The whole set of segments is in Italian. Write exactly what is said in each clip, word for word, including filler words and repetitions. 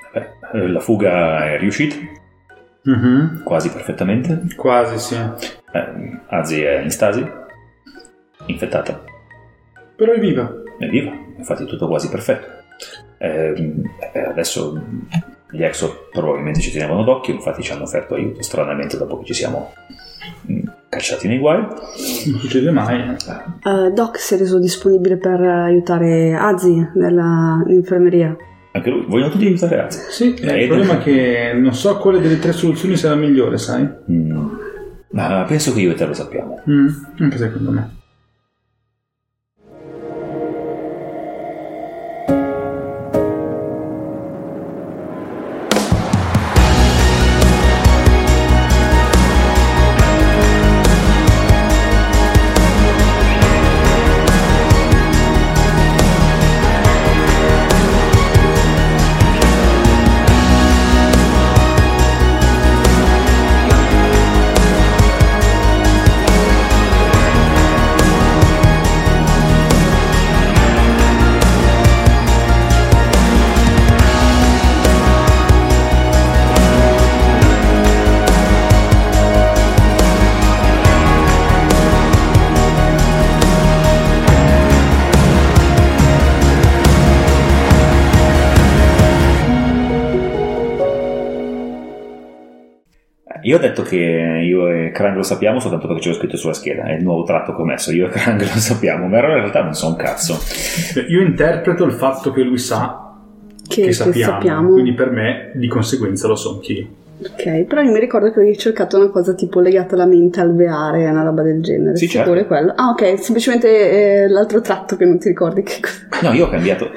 Beh, la fuga è riuscita. Mm-hmm. Quasi perfettamente. Quasi, sì. Eh, Azi è in stasi, infettata. Però è viva. È viva, infatti è tutto quasi perfetto. Eh, adesso gli Exo probabilmente ci tenevano d'occhio, infatti ci hanno offerto aiuto stranamente dopo che ci siamo cacciati nei guai. Non succede mai. Uh, Doc si è reso disponibile per aiutare Azi nell'infermeria. Anche lui, vogliono tutti aiutare Azi. Sì, eh, il problema è che non so quale delle tre soluzioni sarà migliore, sai? Mm. Ma penso che io e te lo sappiamo. Mm, anche secondo me. Io ho detto che io e Krang lo sappiamo soltanto perché ce l'ho scritto sulla scheda, è il nuovo tratto che ho messo, io e Krang lo sappiamo, ma in realtà non so un cazzo. Io interpreto il fatto che lui sa che, che, che sappiamo, sappiamo, quindi per me di conseguenza lo so anch'io. Ok, però io mi ricordo che avevi cercato una cosa tipo legata alla mente alveare, una roba del genere. Sì, sicuro certo. È quello? Ah, ok, semplicemente eh, l'altro tratto che non ti ricordi che cosa. No, io ho cambiato.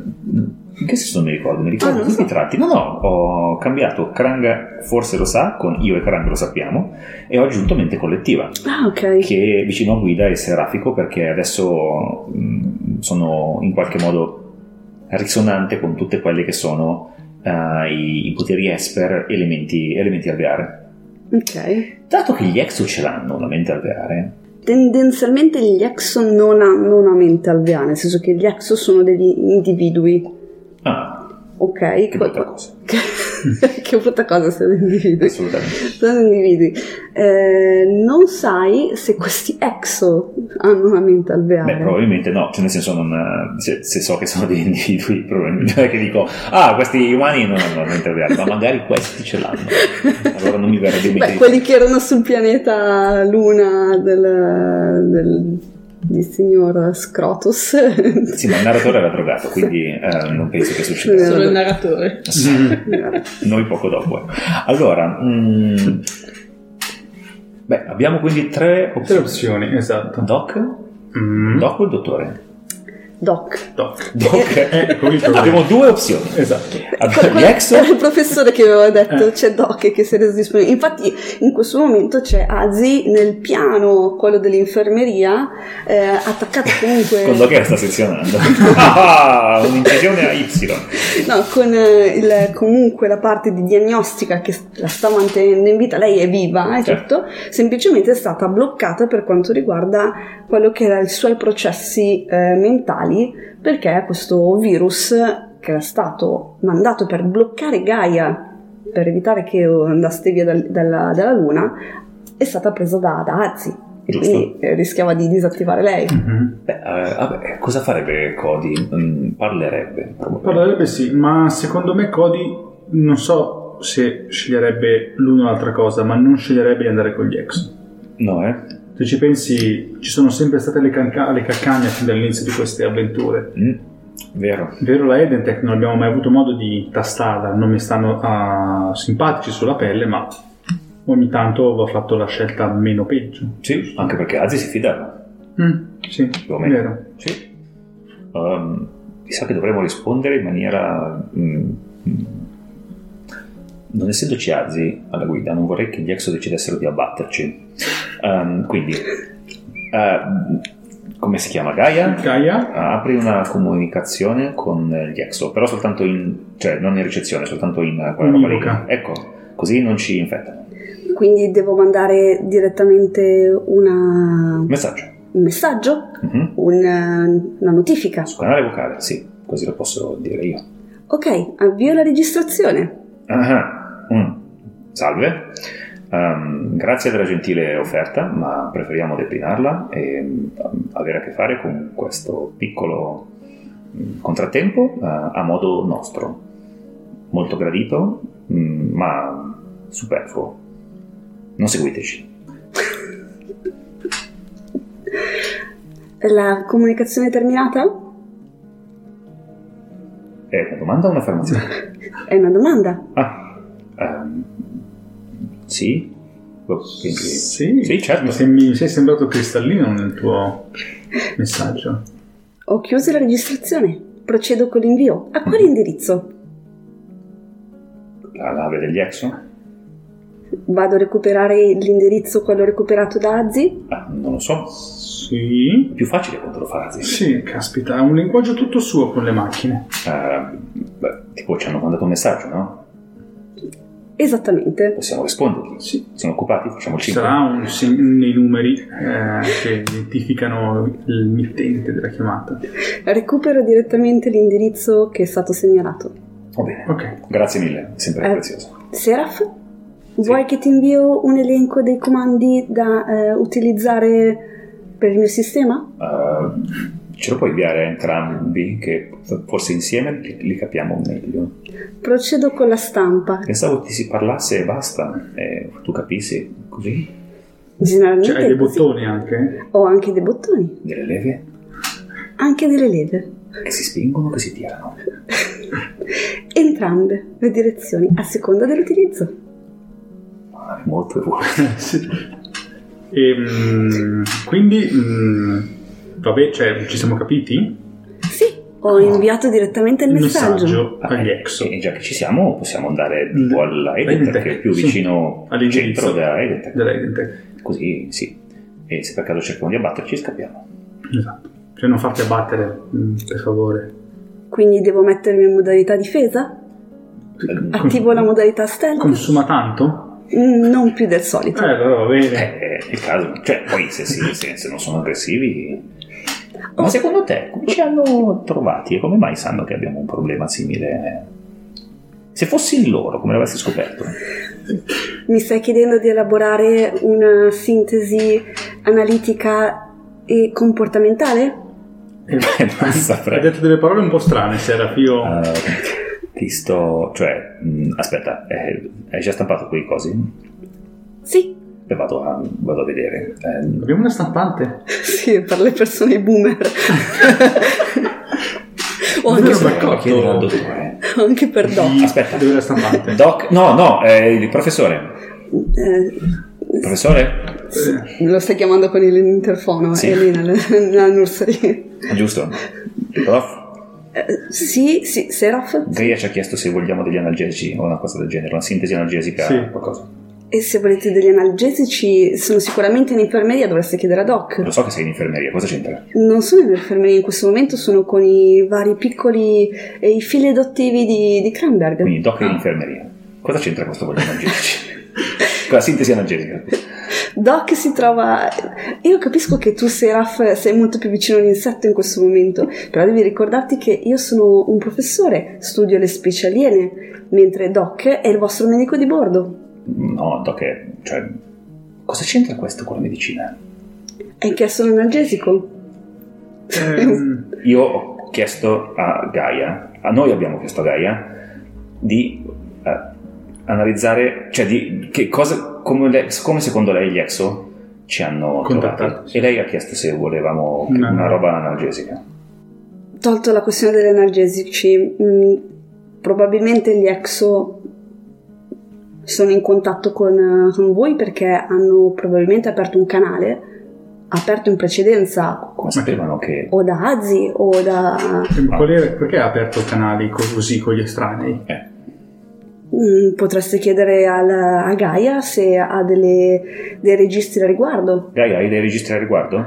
In che senso non mi ricordo? Mi ricordo Ah, tutti so. i tratti. No, no, ho cambiato Krang forse lo sa, con io e Krang lo sappiamo, e ho aggiunto mente collettiva. Ah, ok. Che vicino a Guida è serafico perché adesso mh, sono in qualche modo risonante con tutte quelle che sono uh, i, i poteri esper elementi, elementi alveare. Ok. Dato che gli Exo ce l'hanno la mente alveare, Tendenzialmente gli Exo non hanno una mente alveare, nel senso che gli Exo sono degli individui. ah, Ok, che brutta cosa. Che brutta cosa sono individui. Assolutamente. Sono individui. Eh, non sai se questi Exo hanno una mente alveare. Beh, probabilmente no, cioè nel senso non, se, se so che sono degli individui, probabilmente non è che dico ah, questi umani non hanno mente alveare, ma magari questi ce l'hanno. Allora non mi verrebbe in mente. Beh, quelli che erano sul pianeta Luna del, del il signor Scrotus. Sì, ma il narratore era drogato, quindi eh, non penso che succeda. Solo il narratore. Noi poco dopo. eh. Allora, mm, beh, abbiamo quindi tre opzioni. Tre opzioni, esatto. Doc? Mm. Doc o il dottore? Doc. Doc. Doc. Ecco il problema. Abbiamo due opzioni. Esatto. Abbiamo gli Exo. Era il professore che aveva detto Eh. c'è Doc che si è reso disponibile. Infatti in questo momento c'è Azi nel piano, quello dell'infermeria, eh, attaccato comunque Con Doc che la sta sezionando. Ah, un'incisione a Y. no, con eh, il, comunque la parte di diagnostica che la sta mantenendo in vita. Lei è viva e Certo. tutto, semplicemente è stata bloccata per quanto riguarda quello che erano i suoi processi eh, mentali, perché questo virus che era stato mandato per bloccare Gaia per evitare che andaste via dal- dalla, dalla Luna è stata presa da, da Azi e Giusto. quindi eh, rischiava di disattivare lei. Mhm. Beh, eh, vabbè, cosa farebbe Cody? Mm, parlerebbe. probabilmente. Parlerebbe sì, ma secondo me Cody non so se sceglierebbe l'uno o l'altra cosa, ma non sceglierebbe di andare con gli ex. No, eh? Se ci pensi, ci sono sempre state le, canca- le calcagna fin dall'inizio di queste avventure. Mm, vero. Vero, la Edentech non abbiamo mai avuto modo di tastarla, non mi stanno ah, simpatici sulla pelle, ma ogni tanto va fatto la scelta meno peggio. Sì, anche perché Azi si fidava. Mm, sì, Più o meno. vero. Sì. Um, mi sa che dovremmo rispondere in maniera... mm, mm, non essendoci Azi alla guida, non vorrei che gli Exo decidessero di abbatterci. Um, quindi, uh, come si chiama? Gaia? Gaia? Uh, apri una comunicazione con gli Exo, però soltanto in... cioè non in ricezione, soltanto in... uh, quella roba lì. Univoca. Ecco, così non ci infettano. Quindi devo mandare direttamente una, Messaggio. un messaggio, Mhm. un- una notifica. Su canale vocale, sì, così lo posso dire io. Ok, avvio la registrazione. Ah, mm. Salve, um, grazie della gentile offerta, ma preferiamo declinarla e um, avere a che fare con questo piccolo um, contrattempo uh, a modo nostro. Molto gradito, um, ma superfluo. Non seguiteci. La comunicazione è terminata? È una domanda o un'affermazione? È una domanda. Ah, um, sì? Quindi, Sì, sì, certo. Mi, sem- mi sei sembrato cristallino nel tuo messaggio. Ho chiuso la registrazione. Procedo con l'invio. A quale indirizzo? La nave degli Exo? Vado a recuperare l'indirizzo, quello recuperato da Azzi? Ah, non lo so. Sì. È più facile quando lo fa Azzi. Sì, caspita, ha un linguaggio tutto suo con le macchine. Uh, beh, tipo ci hanno mandato un messaggio, no? Esattamente. Possiamo rispondergli. Sì. Sono occupati? Facciamo il Ci cinque. sarà un segno nei numeri eh, che identificano il mittente della chiamata. Recupero direttamente l'indirizzo che è stato segnalato. Va bene. Ok. Grazie mille, sempre Eh, prezioso. Seraph? Vuoi che ti invio un elenco dei comandi da eh, utilizzare per il mio sistema? Uh, ce lo puoi inviare a entrambi, che forse insieme li, li capiamo meglio. Procedo con la stampa. Pensavo ti si parlasse e basta, e tu capissi così? Generalmente Cioè, hai dei è così. bottoni anche? Ho anche dei bottoni, Delle leve anche delle leve. che si spingono, che si tirano. Entrambe le direzioni, a seconda dell'utilizzo. Ah, è molto evoluto. Sì. E, mm, quindi, mm, vabbè, cioè, ci siamo capiti? Sì, ho inviato direttamente il Il messaggio. messaggio Ah, agli e- Exo. E già che ci siamo, possiamo andare tipo alla Edentech, che è più Sì, vicino al all'indirizzo centro della Edentech. della Edentech. Così sì. E se per caso cerchiamo di abbatterci, scappiamo. Esatto. Cioè, non farti abbattere, mm, per favore. Quindi devo mettermi in modalità difesa? Attivo la modalità stealth? Consuma tanto? Mm, Non più del solito. Eh, allora va bene. Eh, è il caso. Cioè, poi se, si, se, se non sono aggressivi. Ma secondo te come ci hanno trovati e come mai sanno che abbiamo un problema simile? Se fossi loro, come l'avresti scoperto? Mi stai chiedendo di elaborare una sintesi analitica e comportamentale? Eh, Non saprei. Hai detto delle parole un po' strane, Seraph. Io... Uh, ti sto. Cioè, mh, aspetta, eh, hai già stampato quei cosi? Sì, E vado a, vado a vedere. Eh, Abbiamo una stampante? sì, per le persone boomer. o, anche Vero, per, devo d'accordo. chiedere al dottore. o anche per Doc. Aspetta. Dove è la stampante? Doc, no, no, eh, il professore. Eh, Professore? Eh, lo stai chiamando con l'interfono, Sì. è lì nella, nella nursery. Giusto. Prof? Eh, sì, sì, Seraph. Gaia ci ha chiesto se vogliamo degli analgesici o una cosa del genere, una sintesi analgesica, Sì. qualcosa. E se volete degli analgesici, sono sicuramente in infermeria, dovreste chiedere a Doc. Lo so che sei in infermeria, cosa c'entra? Non sono in infermeria in questo momento, sono con i vari piccoli e i fili adottivi di, di Cranberg. Quindi Doc è in infermeria. Cosa c'entra questo con gli analgesici? Con la sintesi analgesica. Doc si trova... Io capisco che tu, Seraph, sei molto più vicino all'insetto in questo momento, però devi ricordarti che io sono un professore, studio le specie aliene, mentre Doc è il vostro medico di bordo. No, Doc è... cioè... Cosa c'entra questo con la medicina? Hai chiesto un analgesico? ehm, Io ho chiesto a Gaia, a noi abbiamo chiesto a Gaia, di eh, analizzare, cioè di che cosa, come, le- come secondo lei gli Exo ci hanno Contattati, trovati. sì. E lei ha chiesto se volevamo No. una roba analgesica. Tolto la questione degli analgesici, mh, probabilmente gli Exo sono in contatto con, con voi perché hanno probabilmente aperto un canale, aperto in precedenza Come sapevano che... o da Azzi o da... qual è- perché ha aperto canali così con gli estranei? Eh, Mm, Potreste chiedere al- a Gaia se ha delle- dei registri a riguardo. Gaia, hai dei registri a riguardo?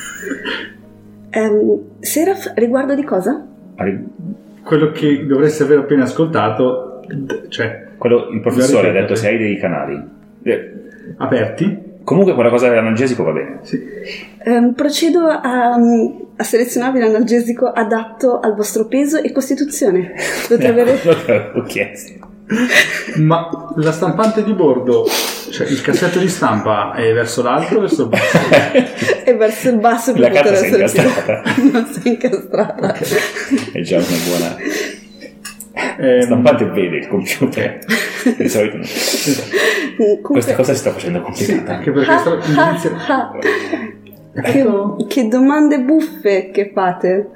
Ehm, Seraph, riguardo di cosa? A ri- Quello che dovresti aver appena ascoltato, d- cioè, Quello, il professore ha Guarda, detto se hai dei canali. Eh, aperti? Comunque quella cosa dell'analgesico va bene. Sì. Ehm, procedo a, a selezionarvi l'analgesico adatto al vostro peso e costituzione. Dovete avere... Lo che avevo chiesto. Ma la stampante di bordo, cioè il cassetto di stampa è verso l'alto o verso il basso? è verso il basso per La poter carta si è essere incastrata. più- non si è incastrata. È già una buona... Ehm, Stampante vede il computer. Di solito no. Comunque- Questa cosa si sta facendo complicata. anche perché Ah, sta- ah, inizia- ah. Ecco. Che, che domande buffe che fate.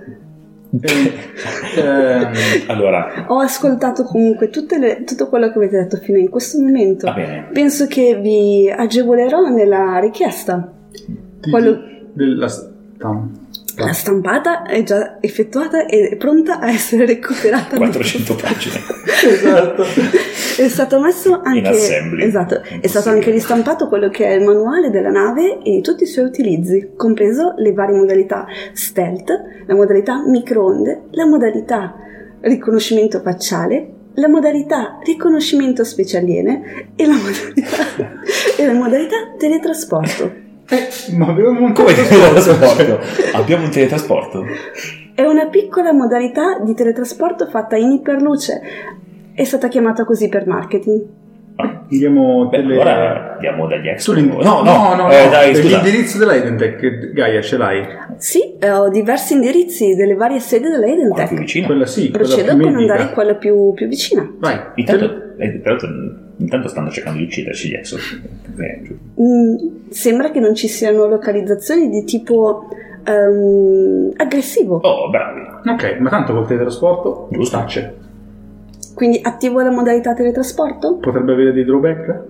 Ehm, Allora, Ho ascoltato comunque tutte le- tutto quello che avete detto fino in questo momento. va bene. Penso che vi agevolerò nella richiesta. Quello- della stampa. La stampata è già effettuata e è pronta a essere recuperata. quattrocento pagine. Esatto. È stato messo anche In assembly. esatto, è Impossibile. stato anche ristampato quello che è il manuale della nave e tutti i suoi utilizzi, compreso le varie modalità stealth, la modalità microonde, la modalità riconoscimento facciale, la modalità riconoscimento specie aliene e la modalità, e la modalità teletrasporto. Eh, ma avevamo un Come teletrasporto. teletrasporto? Abbiamo un teletrasporto? È una piccola modalità di teletrasporto fatta in iperluce. È stata chiamata così per marketing. Ah. Andiamo Beh, tele... allora andiamo dagli ex. Sull'in- No, no, no, no, eh, no. dai, scusa. L'indirizzo dell'Identech, Gaia, ce l'hai? Sì, eh, ho diversi indirizzi delle varie sedi Qua più dell'Identech. vicino. Quella sì, quella Procedo più con andare medica. in quella più, più vicina. Vai. Intanto, eh, tra l'altro, intanto stanno cercando di ucciderci gli ex. Eh, giù. Mm, sembra che non ci siano localizzazioni di tipo ehm, aggressivo. Oh, bravi. Ok, ma tanto col teletrasporto Giusto. tacce. Quindi attivo la modalità teletrasporto? Potrebbe avere dei drawback?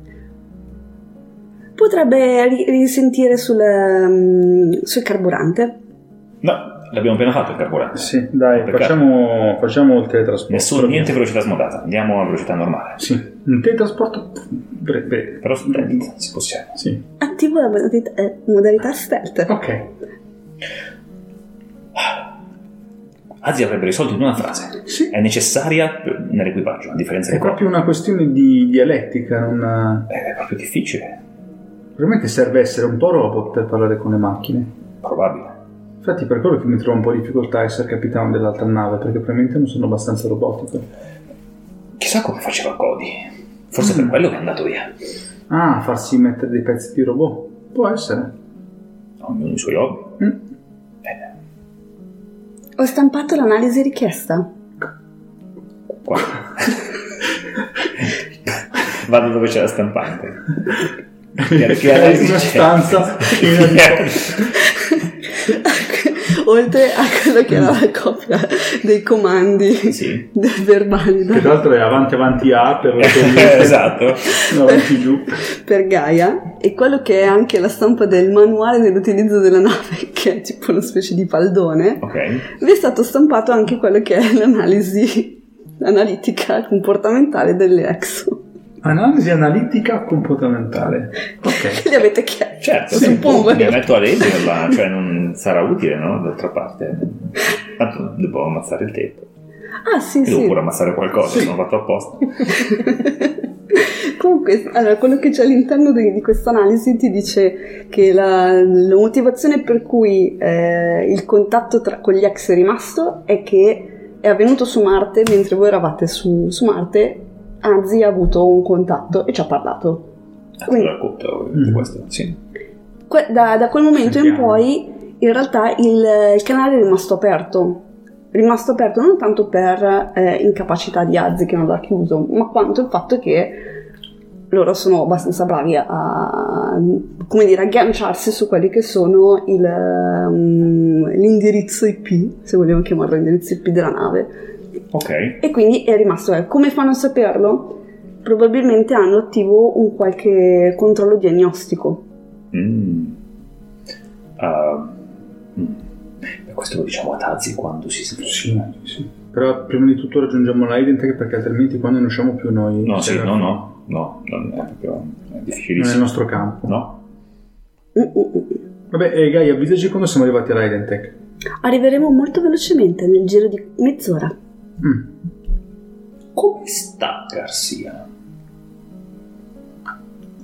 Potrebbe ri- risentire sul, ehm, sul carburante. No, l'abbiamo appena fatto il carburante. Sì, dai, Peccato. facciamo, facciamo il teletrasporto. Nessuno, niente velocità smodata. Andiamo a velocità normale. Sì, un teletrasporto breve. Però stealth, si possiede. Sì. Attivo la modalità, eh, modalità stealth. Ok. Azzi avrebbe risolto in una frase. Sì. È necessaria per- nell'equipaggio, a differenza È di qua. proprio una questione di dialettica, non... Eh, È proprio difficile. Probabilmente serve essere un po' robot per parlare con le macchine. Probabile. Infatti per quello che mi trovo un po' di difficoltà a essere capitano dell'altra nave, perché probabilmente non sono abbastanza robotico. Chissà come faceva Cody. Forse per quello che è andato via. Ah, farsi mettere dei pezzi di robot. Può essere. Ognuno i suoi hobby. Mm. Bene. Ho stampato l'analisi richiesta. Qua. Vado dove c'è la stampante. Che, che È analisi una c'è? stanza piena di Oltre a quello che era la copia dei comandi Sì. del verbali che tra l'altro è avanti avanti A per Esatto. avanti giù. per Gaia e quello che è anche la stampa del manuale dell'utilizzo della nave, che è tipo una specie di faldone. Ok. Vi è stato stampato anche quello che è l'analisi analitica comportamentale delle Exo. Analisi analitica comportamentale. Ok. Li avete chiesto? Certo, Sì, sì, suppongo. mi metto a leggerla, cioè non sarà utile, no? D'altra parte. Tanto devo ammazzare il tempo. Ah, sì, Devo sì. pure ammazzare qualcosa, Sì. sono fatto apposta. Comunque, allora, quello che c'è all'interno di, di questa analisi ti dice che la, la motivazione per cui eh, il contatto tra, con gli ex è rimasto è che è avvenuto su Marte mentre voi eravate su, su Marte. Azzi ha avuto un contatto e ci ha parlato. Quindi, Allora, racconto di Mm. questo, sì. que- da, da quel momento in Sentiamo. poi in realtà il, il canale è rimasto aperto. Rimasto aperto non tanto per eh, incapacità di Azzi che non l'ha chiuso, ma quanto il fatto che loro sono abbastanza bravi a, come dire, agganciarsi su quelli che sono il, um, l'indirizzo I P, se vogliamo chiamarlo indirizzo I P della nave. Ok. E quindi è rimasto. eh. Come fanno a saperlo? Probabilmente hanno attivo un qualche controllo diagnostico. Mm. Uh, mm. Beh, questo lo diciamo a Tazzi quando si Sì, sfida. sì. Però prima di tutto raggiungiamo l'Identech perché altrimenti quando non usciamo più noi... No, sì, cioè, no, no, no, non è proprio è Non è il difficilissimo. nostro campo. No? Mm-mm. Vabbè, eh, Gaia, avvisaci quando siamo arrivati all'Identech. Arriveremo molto velocemente, nel giro di mezz'ora. Mm. Come sta Garcia?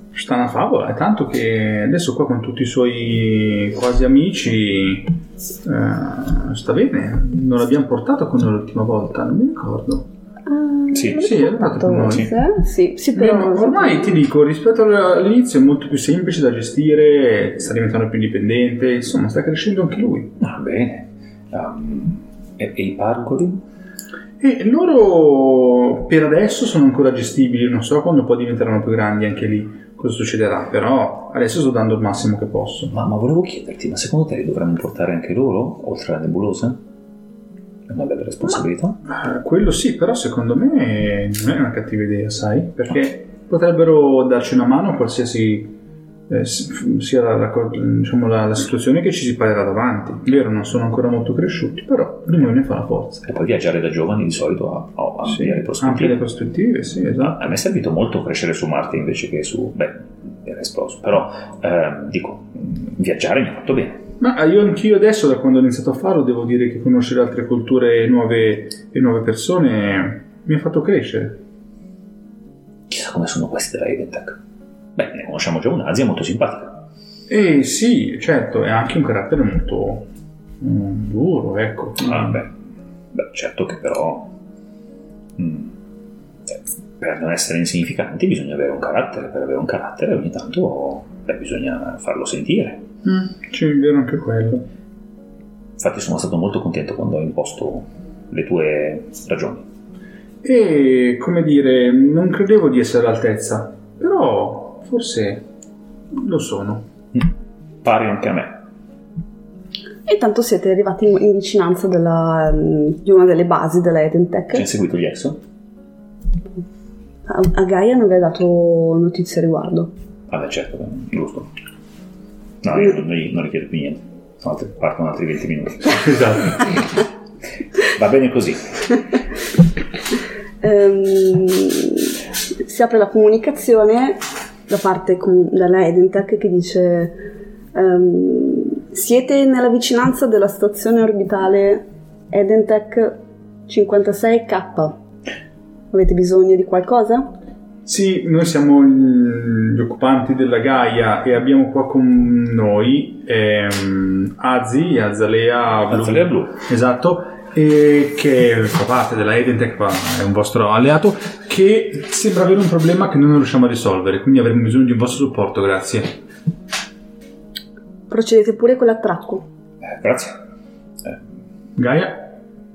sta una favola, è tanto che adesso qua con tutti i suoi quasi amici eh, sta bene. Non l'abbiamo portato con noi l'ultima volta, non mi ricordo. Uh, Sì, sì, è arrivato con noi. Sì, sì, sì, però Eh, ormai ti dico, rispetto all'inizio è molto più semplice da gestire, sta diventando più indipendente, insomma sta crescendo anche lui. Va bene. Um, e, e i pargoli? E loro per adesso sono ancora gestibili, non so quando poi diventeranno più grandi anche lì cosa succederà, però adesso sto dando il massimo che posso. Ma, ma volevo chiederti, ma secondo te li dovremmo portare anche loro, oltre alla nebulosa? È una bella responsabilità? Ma, eh, quello sì, però secondo me non è una cattiva idea, sai? Perché potrebbero darci una mano qualsiasi eh, sia la, la, diciamo, la, la situazione che ci si parerà davanti. Vero, non sono ancora molto cresciuti, però l'unione fa la forza. E poi viaggiare da giovani di solito ha, ha ampie le prospettive. Anche le prospettive, sì, esatto. A me è servito molto crescere su Marte invece che su... Beh, era esploso, però eh, dico, viaggiare mi ha fatto bene. Ma io anch'io adesso, da quando ho iniziato a farlo, devo dire che conoscere altre culture e nuove, e nuove persone mi ha fatto crescere. Chissà come sono questi della Edentech. Beh, ne conosciamo già un'Asia molto simpatica. Eh sì, certo, è anche un carattere molto mm, duro, ecco. Ah, beh. beh, certo che però mm, eh, per non essere insignificanti bisogna avere un carattere, per avere un carattere ogni tanto beh, bisogna farlo sentire. Mm, sì, è vero anche quello. Infatti sono stato molto contento quando ho imposto le tue ragioni. E, come dire, non credevo di essere all'altezza, però forse lo sono. Mm. Pare anche a me. E intanto siete arrivati in, in vicinanza della, di una delle basi della Edentech. Ci hai seguito gli Exo? A, a Gaia non aveva dato notizie a riguardo. Ah beh, certo, giusto. No, io non, non richiedo più niente. Altri, partono altri venti minuti. Esatto. Va bene così. Um, si apre la comunicazione da parte com- della Edentech che dice um, siete nella vicinanza della stazione orbitale Edentech cinquantasei K. Avete bisogno di qualcosa? Sì, noi siamo gli occupanti della Gaia e abbiamo qua con noi ehm, Azi, Azalea Blu. Azalea Blu. Esatto, e che fa parte della Edentech, è un vostro alleato, che sembra avere un problema che noi non riusciamo a risolvere, quindi avremo bisogno di un vostro supporto, grazie. Procedete pure con l'attracco. Eh, grazie. Eh. Gaia?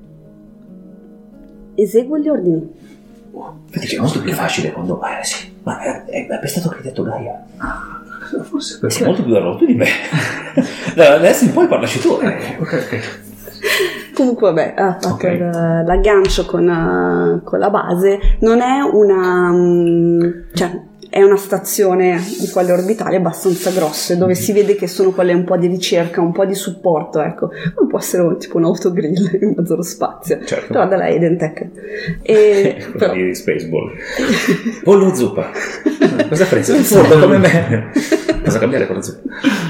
Eseguo gli ordini. Vedi che è molto più facile quando... Eh sì, ma è, è, è stato che hai detto Gaia. Ah, forse per sei molto più arroto di me. Adesso in poi parlaci tu. Eh, ok, ok. Comunque vabbè, ha fatto Okay. l'aggancio con, uh, con la base. Non è una... Um, cioè, è una stazione di quelle orbitali abbastanza grosse, dove si vede che sono quelle un po' di ricerca, un po' di supporto, ecco. Non può essere un, tipo un autogrill in mezzo allo spazio. Certo. Però della Edentech. E, però, di Spaceball. O lo zuppa. Cosa preso? Come me. Cosa cambiare con lo zuppa?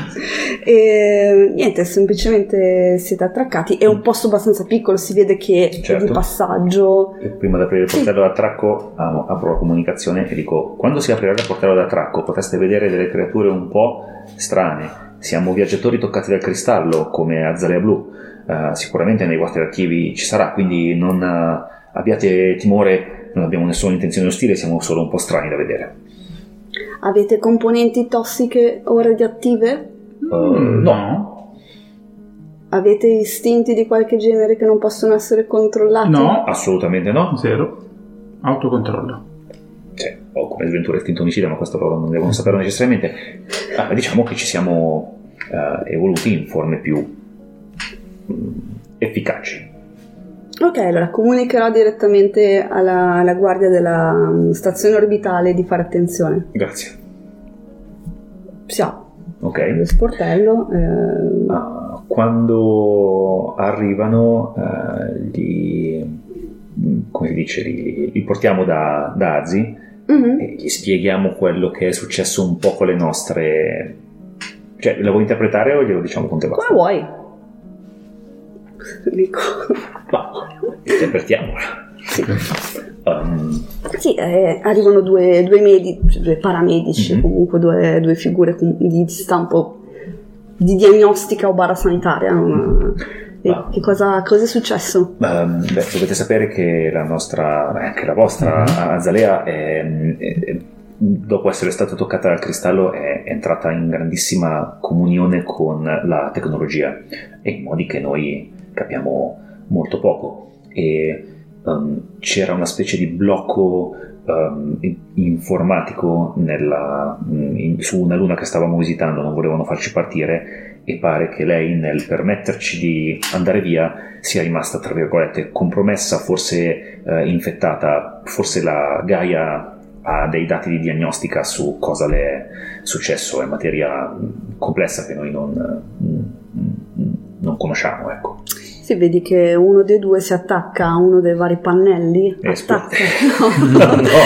E niente, semplicemente siete attraccati. È un posto abbastanza piccolo, si vede che Certo. è di passaggio. E prima di aprire il portello d'attracco ah, apro la comunicazione e dico: quando si aprirà il portello d'attracco potreste vedere delle creature un po' strane. Siamo viaggiatori toccati dal cristallo come Azalea Blu. Uh, sicuramente nei vostri archivi ci sarà, quindi non uh, abbiate timore, non abbiamo nessuna intenzione ostile, siamo solo un po' strani da vedere. Avete componenti tossiche o radioattive? Uh, Mm, no. Avete istinti di qualche genere che non possono essere controllati? No, Assolutamente no. zero. Autocontrollo. Cioè, ho come sventura istinto omicida, ma questo loro non devono saperlo necessariamente. Ah, diciamo che ci siamo uh, evoluti in forme più mm, efficaci. Ok, allora comunicherò direttamente alla, alla guardia della um, stazione orbitale di fare attenzione. Grazie. Si apre Ok. lo sportello. Eh, Ah, quando arrivano, eh, li, come si dice, li, li portiamo da, da Azi mhm. e gli spieghiamo quello che è successo un po' con le nostre... Cioè, la vuoi interpretare o glielo diciamo con te basta? Come vuoi? Dico. Ma, interpretiamola. Sì. Um, Sì, eh, arrivano due, due, medi, cioè due paramedici, mm-hmm. comunque due, due figure di stampo di diagnostica o barra sanitaria. No? E ah. che cosa, cosa è successo? Um, beh, dovete sapere che la nostra, anche la vostra mm-hmm. Azalea, è, è, dopo essere stata toccata dal cristallo, è, è entrata in grandissima comunione con la tecnologia e in modi che noi capiamo molto poco. E Um, c'era una specie di blocco um, informatico nella, in, su una luna che stavamo visitando, non volevano farci partire e pare che lei, nel permetterci di andare via, sia rimasta tra virgolette compromessa, forse uh, infettata, forse la Gaia ha dei dati di diagnostica su cosa le è successo, è materia complessa che noi non, non conosciamo, ecco. Si vedi che uno dei due si attacca a uno dei vari pannelli, attacca, no, no. No.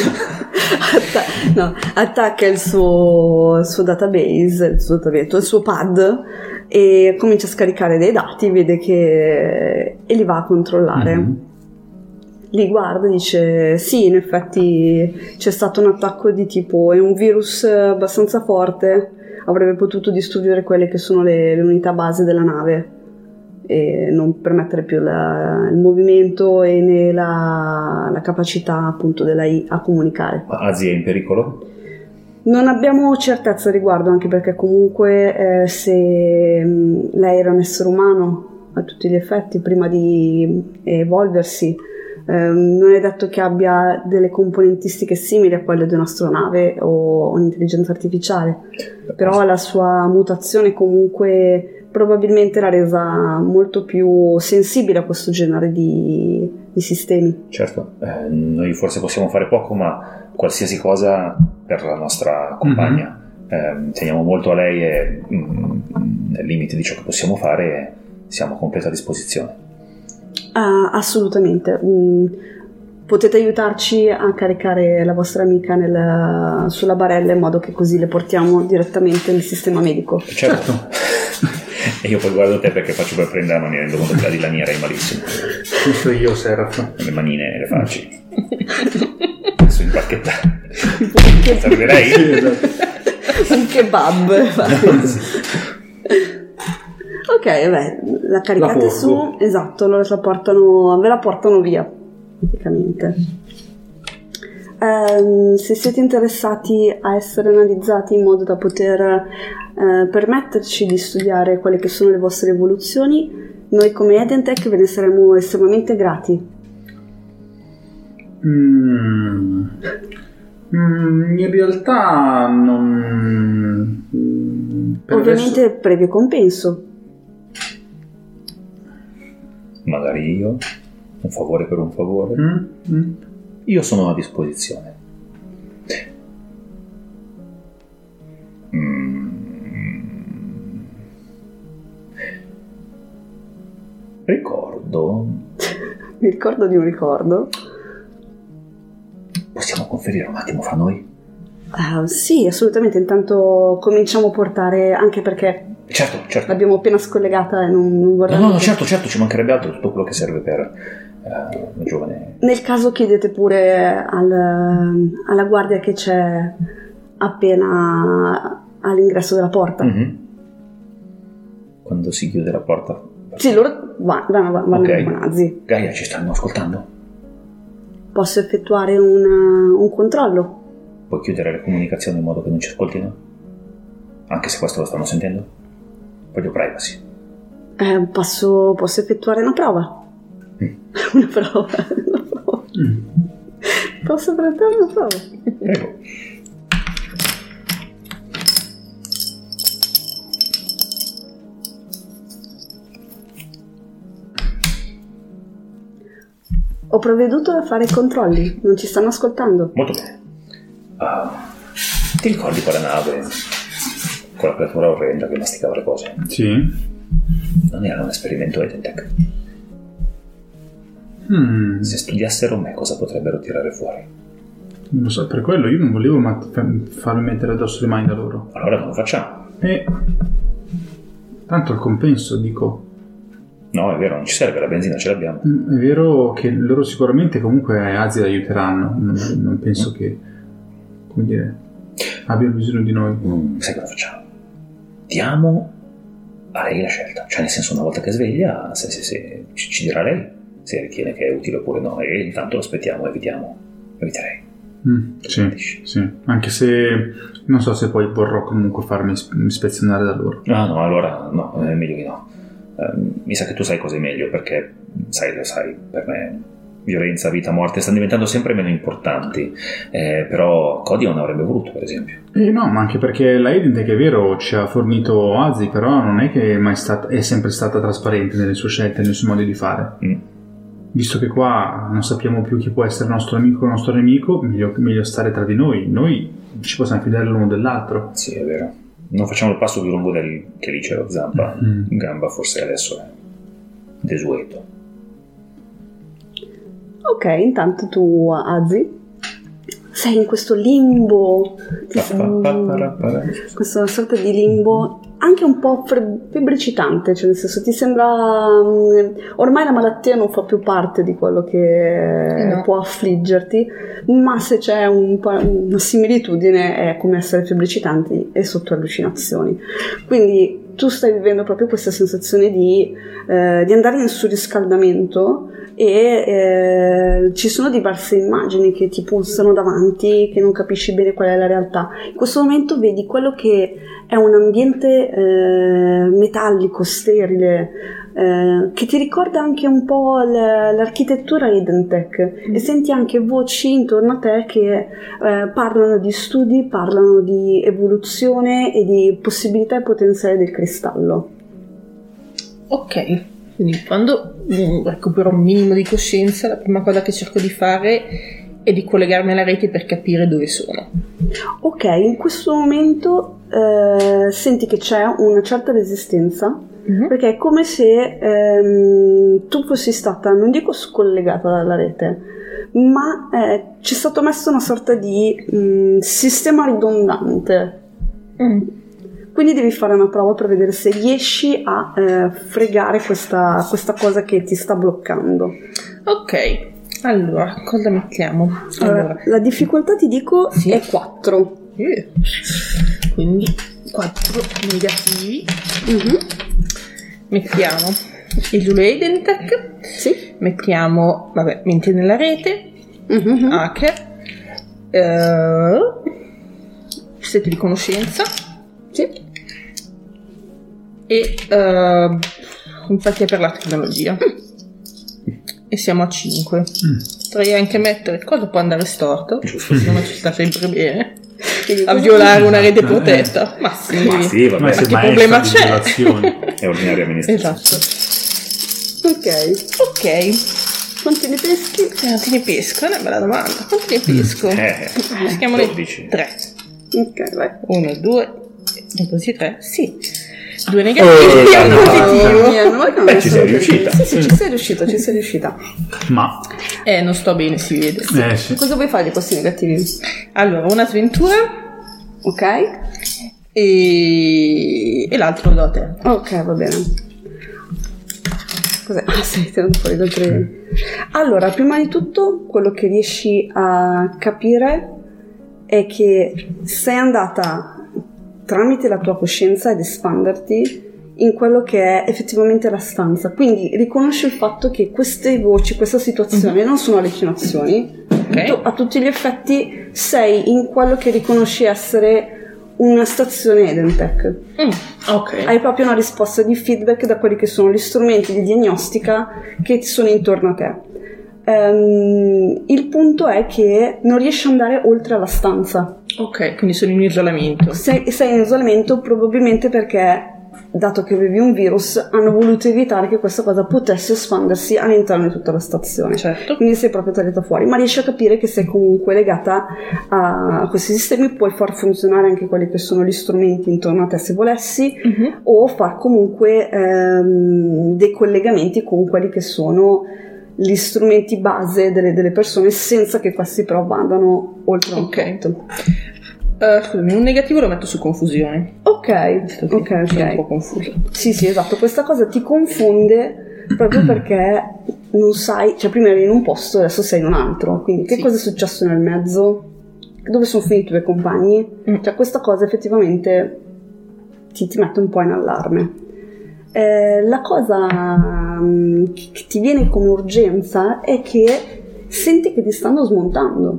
Atta- no, attacca il suo, il suo database, il suo, il suo pad e comincia a scaricare dei dati, vede che e li va a controllare. Mm-hmm. Li guarda e dice sì, in effetti c'è stato un attacco di tipo, è un virus abbastanza forte, avrebbe potuto distruggere quelle che sono le, le unità base della nave e non permettere più la, il movimento e né la, la capacità appunto della I a comunicare. Ma Azi è in pericolo? Non abbiamo certezza al riguardo, anche perché comunque eh, se mh, lei era un essere umano a tutti gli effetti prima di evolversi, eh, non è detto che abbia delle componentistiche simili a quelle di un'astronave o un'intelligenza artificiale, però la sua mutazione comunque probabilmente l'ha resa molto più sensibile a questo genere di, di sistemi. Certo, eh, noi forse possiamo fare poco, ma qualsiasi cosa per la nostra compagna. Mm-hmm. Eh, teniamo molto a lei e mm, nel limite di ciò che possiamo fare siamo a completa disposizione. Uh, assolutamente. Mm, potete aiutarci a caricare la vostra amica nel, sulla barella in modo che così le portiamo direttamente nel sistema medico. Certo. E io poi guardo te perché faccio per prendere la manina, rendo conto che la di laniera è malissimo. Questo io, Seraf. Le manine le facci. Adesso impacchettare. Servirei? Sì, esatto. Un kebab. Ok, vabbè, la caricate la su. Esatto, loro la portano, ve la portano via, praticamente. Um, se siete interessati a essere analizzati in modo da poter uh, permetterci di studiare quelle che sono le vostre evoluzioni, noi come Edentech ve ne saremo estremamente grati. Mm. Mm, in realtà non... Per Ovviamente adesso... previo compenso. Magari io, un favore per un favore. Mm. Mm. Io sono a disposizione. Mm. Ricordo. Mi ricordo di un ricordo. Possiamo conferire un attimo fra noi? Uh, sì, assolutamente. Intanto cominciamo a portare, anche perché certo, certo. l'abbiamo appena scollegata e non, non vorrei. No, no, no, certo, certo, ci mancherebbe altro, tutto quello che serve per. Uh, giovane. Nel caso chiedete pure al, alla guardia che c'è appena all'ingresso della porta. Mm-hmm. Quando si chiude la porta? Sì, loro vanno, vanno, vanno okay. in Nazi. Gaia, ci stanno ascoltando? Posso effettuare un, un controllo? Puoi chiudere le comunicazioni in modo che non ci ascoltino? Anche se questo lo stanno sentendo? Voglio privacy. Eh, posso, posso effettuare una prova? Una prova, una prova. Mm. Posso prendere una prova? Prego. Ho provveduto a fare i controlli, non ci stanno ascoltando. Molto bene. Uh, ti ricordi quella nave con la creatura orrenda che masticava le cose? Sì. Non era un esperimento Edentech? Mm. Se studiassero me, cosa potrebbero tirare fuori? Non lo so, per quello io non volevo mat- farmi mettere addosso le mani da loro. Allora non lo facciamo. E tanto il compenso, dico. No, è vero, non ci serve, la benzina ce l'abbiamo. Mm, è vero che loro sicuramente comunque Azi aiuteranno, non, non penso mm. che, come dire, abbiano bisogno di noi. Mm, sai cosa facciamo? Diamo a lei la scelta, cioè nel senso una volta che sveglia se, se, se, ci, ci dirà lei se ritiene che è utile oppure no, e intanto lo aspettiamo, evitiamo, eviterei. Mm, sì, sì, anche se non so se poi vorrò comunque farmi ispezionare da loro. Ah no, allora no, è meglio che no. Eh, mi sa che tu sai cosa è meglio, perché sai, lo sai, per me violenza, vita, morte stanno diventando sempre meno importanti, eh, però Cody non avrebbe voluto, per esempio. Eh no, ma anche perché la Ident, che è vero, ci ha fornito Azi, però non è che è mai stata, è sempre stata trasparente nelle sue scelte, nei suoi modi di fare. Mm. Visto che qua non sappiamo più chi può essere il nostro amico o il nostro nemico, meglio, meglio stare tra di noi. Noi ci possiamo fidare l'uno dell'altro. Sì, è vero. Non facciamo il passo più lungo del che dice lo Zampa. Mm-hmm. Gamba forse adesso è desueto. Ok, intanto tu, Azi, sei in questo limbo, ti questa sorta di limbo anche un po' febbricitante, cioè nel senso ti sembra um, ormai la malattia non fa più parte di quello che no. può affliggerti, ma se c'è un, una similitudine è come essere febbricitanti e sotto allucinazioni. Quindi tu stai vivendo proprio questa sensazione di, eh, di andare in surriscaldamento e eh, ci sono diverse immagini che ti pulsano davanti, che non capisci bene qual è la realtà. In questo momento vedi quello che è un ambiente eh, metallico, sterile, eh, che ti ricorda anche un po' l- l'architettura Identech, mm. e senti anche voci intorno a te che eh, parlano di studi, parlano di evoluzione e di possibilità e potenziale del cristallo. Ok, quindi quando mm, recupero un minimo di coscienza, la prima cosa che cerco di fare è di collegarmi alla rete per capire dove sono. Ok, in questo momento eh, senti che c'è una certa resistenza, mm-hmm. perché è come se ehm, tu fossi stata, non dico scollegata dalla rete, ma eh, ci è stato messo una sorta di mh, sistema ridondante. Mm. Quindi devi fare una prova per vedere se riesci a eh, fregare questa, questa cosa che ti sta bloccando. Ok, allora, cosa mettiamo? Allora, allora, la difficoltà ti dico sì. è quattro. Eh. Quindi quattro negativi. Mm-hmm. Mettiamo il Giulio Identech. Sì. Mettiamo, vabbè, mente nella rete. Mm-hmm. Hacker. Uh, sete di conoscenza. Sì. E uh, empatia per la tecnologia. E siamo a cinque. Mm. Potrei anche mettere cosa può andare storto, se non ci sta sempre bene, a violare una rete protetta. Ma sì, ma, sì, vabbè. Ma che problema c'è? È ordinaria amministrazione. Esatto. Ok. Ok. Quanti ne peschi? Quanti ne pesco? È una bella domanda. Quanti ne pesco? Eh, Peschiamone tre. Ok, vai. Uno, due, e così tre. Sì. Due negativi e oh, un positivo. Mia, no, eh, ci sei riuscita. Sì, sì, ci sei riuscita, ci sei riuscita. Ma eh, non sto bene, si vede. Eh, sì. Cosa vuoi fare di questi negativi? Allora, una sventura. Ok. E, e l'altro lo do a te. Ok, va bene. Cos'è? Ah, stai tirando fuori da tre. Allora, prima di tutto, quello che riesci a capire è che sei andata tramite la tua coscienza ad espanderti in quello che è effettivamente la stanza, quindi riconosci il fatto che queste voci, questa situazione mm-hmm. non sono allucinazioni, okay. Tu a tutti gli effetti sei in quello che riconosci essere una stazione Identech. Mm, okay. Hai proprio una risposta di feedback da quelli che sono gli strumenti di diagnostica che ti sono intorno a te. Um, il punto è che non riesci ad andare oltre la stanza. Ok, quindi sono in isolamento. Sei, sei in isolamento probabilmente perché, dato che avevi un virus, hanno voluto evitare che questa cosa potesse espandersi all'interno di tutta la stazione. Certo. Quindi sei proprio tagliata fuori, ma riesci a capire che sei comunque legata a questi sistemi, puoi far funzionare anche quelli che sono gli strumenti intorno a te se volessi, mm-hmm. o far comunque ehm, dei collegamenti con quelli che sono gli strumenti base delle, delle persone, senza che questi però vadano oltre un okay. punto. Uh, scusami, un negativo lo metto su confusione. Ok, ok, ok. Sono un po' confuso. Sì, sì, esatto. Questa cosa ti confonde proprio perché non sai, cioè prima eri in un posto, adesso sei in un altro, quindi che Sì. cosa è successo nel mezzo? Dove sono finiti i tuoi compagni? Mm. Cioè questa cosa effettivamente ti, ti mette un po' in allarme. Eh, la cosa mm, che ti viene come urgenza è che senti che ti stanno smontando.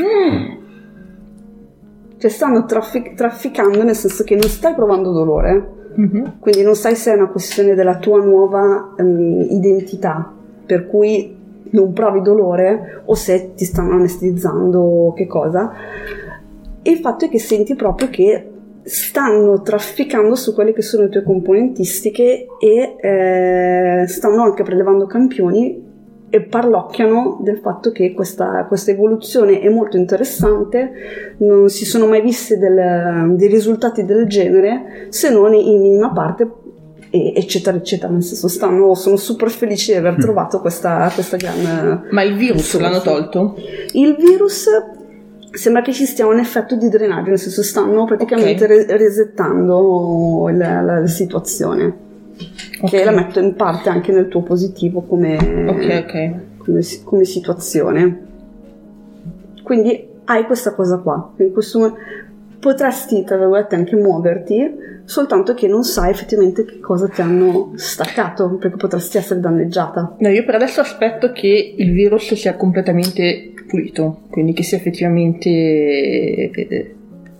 Cioè stanno traffic- trafficando, nel senso che non stai provando dolore, Mhm. quindi non sai se è una questione della tua nuova ehm, identità, per cui non provi dolore, o se ti stanno anestetizzando o che cosa. E il fatto è che senti proprio che stanno trafficando su quelle che sono le tue componentistiche e eh, stanno anche prelevando campioni e parlocchiano del fatto che questa, questa evoluzione è molto interessante, non si sono mai viste del- dei risultati del genere se non in minima parte, e- eccetera eccetera, nel senso stanno, sono super felici di aver trovato questa, questa gran... Ma il virus l'hanno tolto? Il virus sembra che ci stia un effetto di drenaggio, nel senso stanno praticamente Ok. re- resettando la, la situazione, Ok. che la metto in parte anche nel tuo positivo come, Ok, ok. come, si- come situazione. Quindi hai questa cosa qua, in questo mo- potresti tra virgolette anche muoverti, soltanto che non sai effettivamente che cosa ti hanno staccato, perché potresti essere danneggiata. No, io per adesso aspetto che il virus sia completamente pulito, quindi che sia effettivamente eh,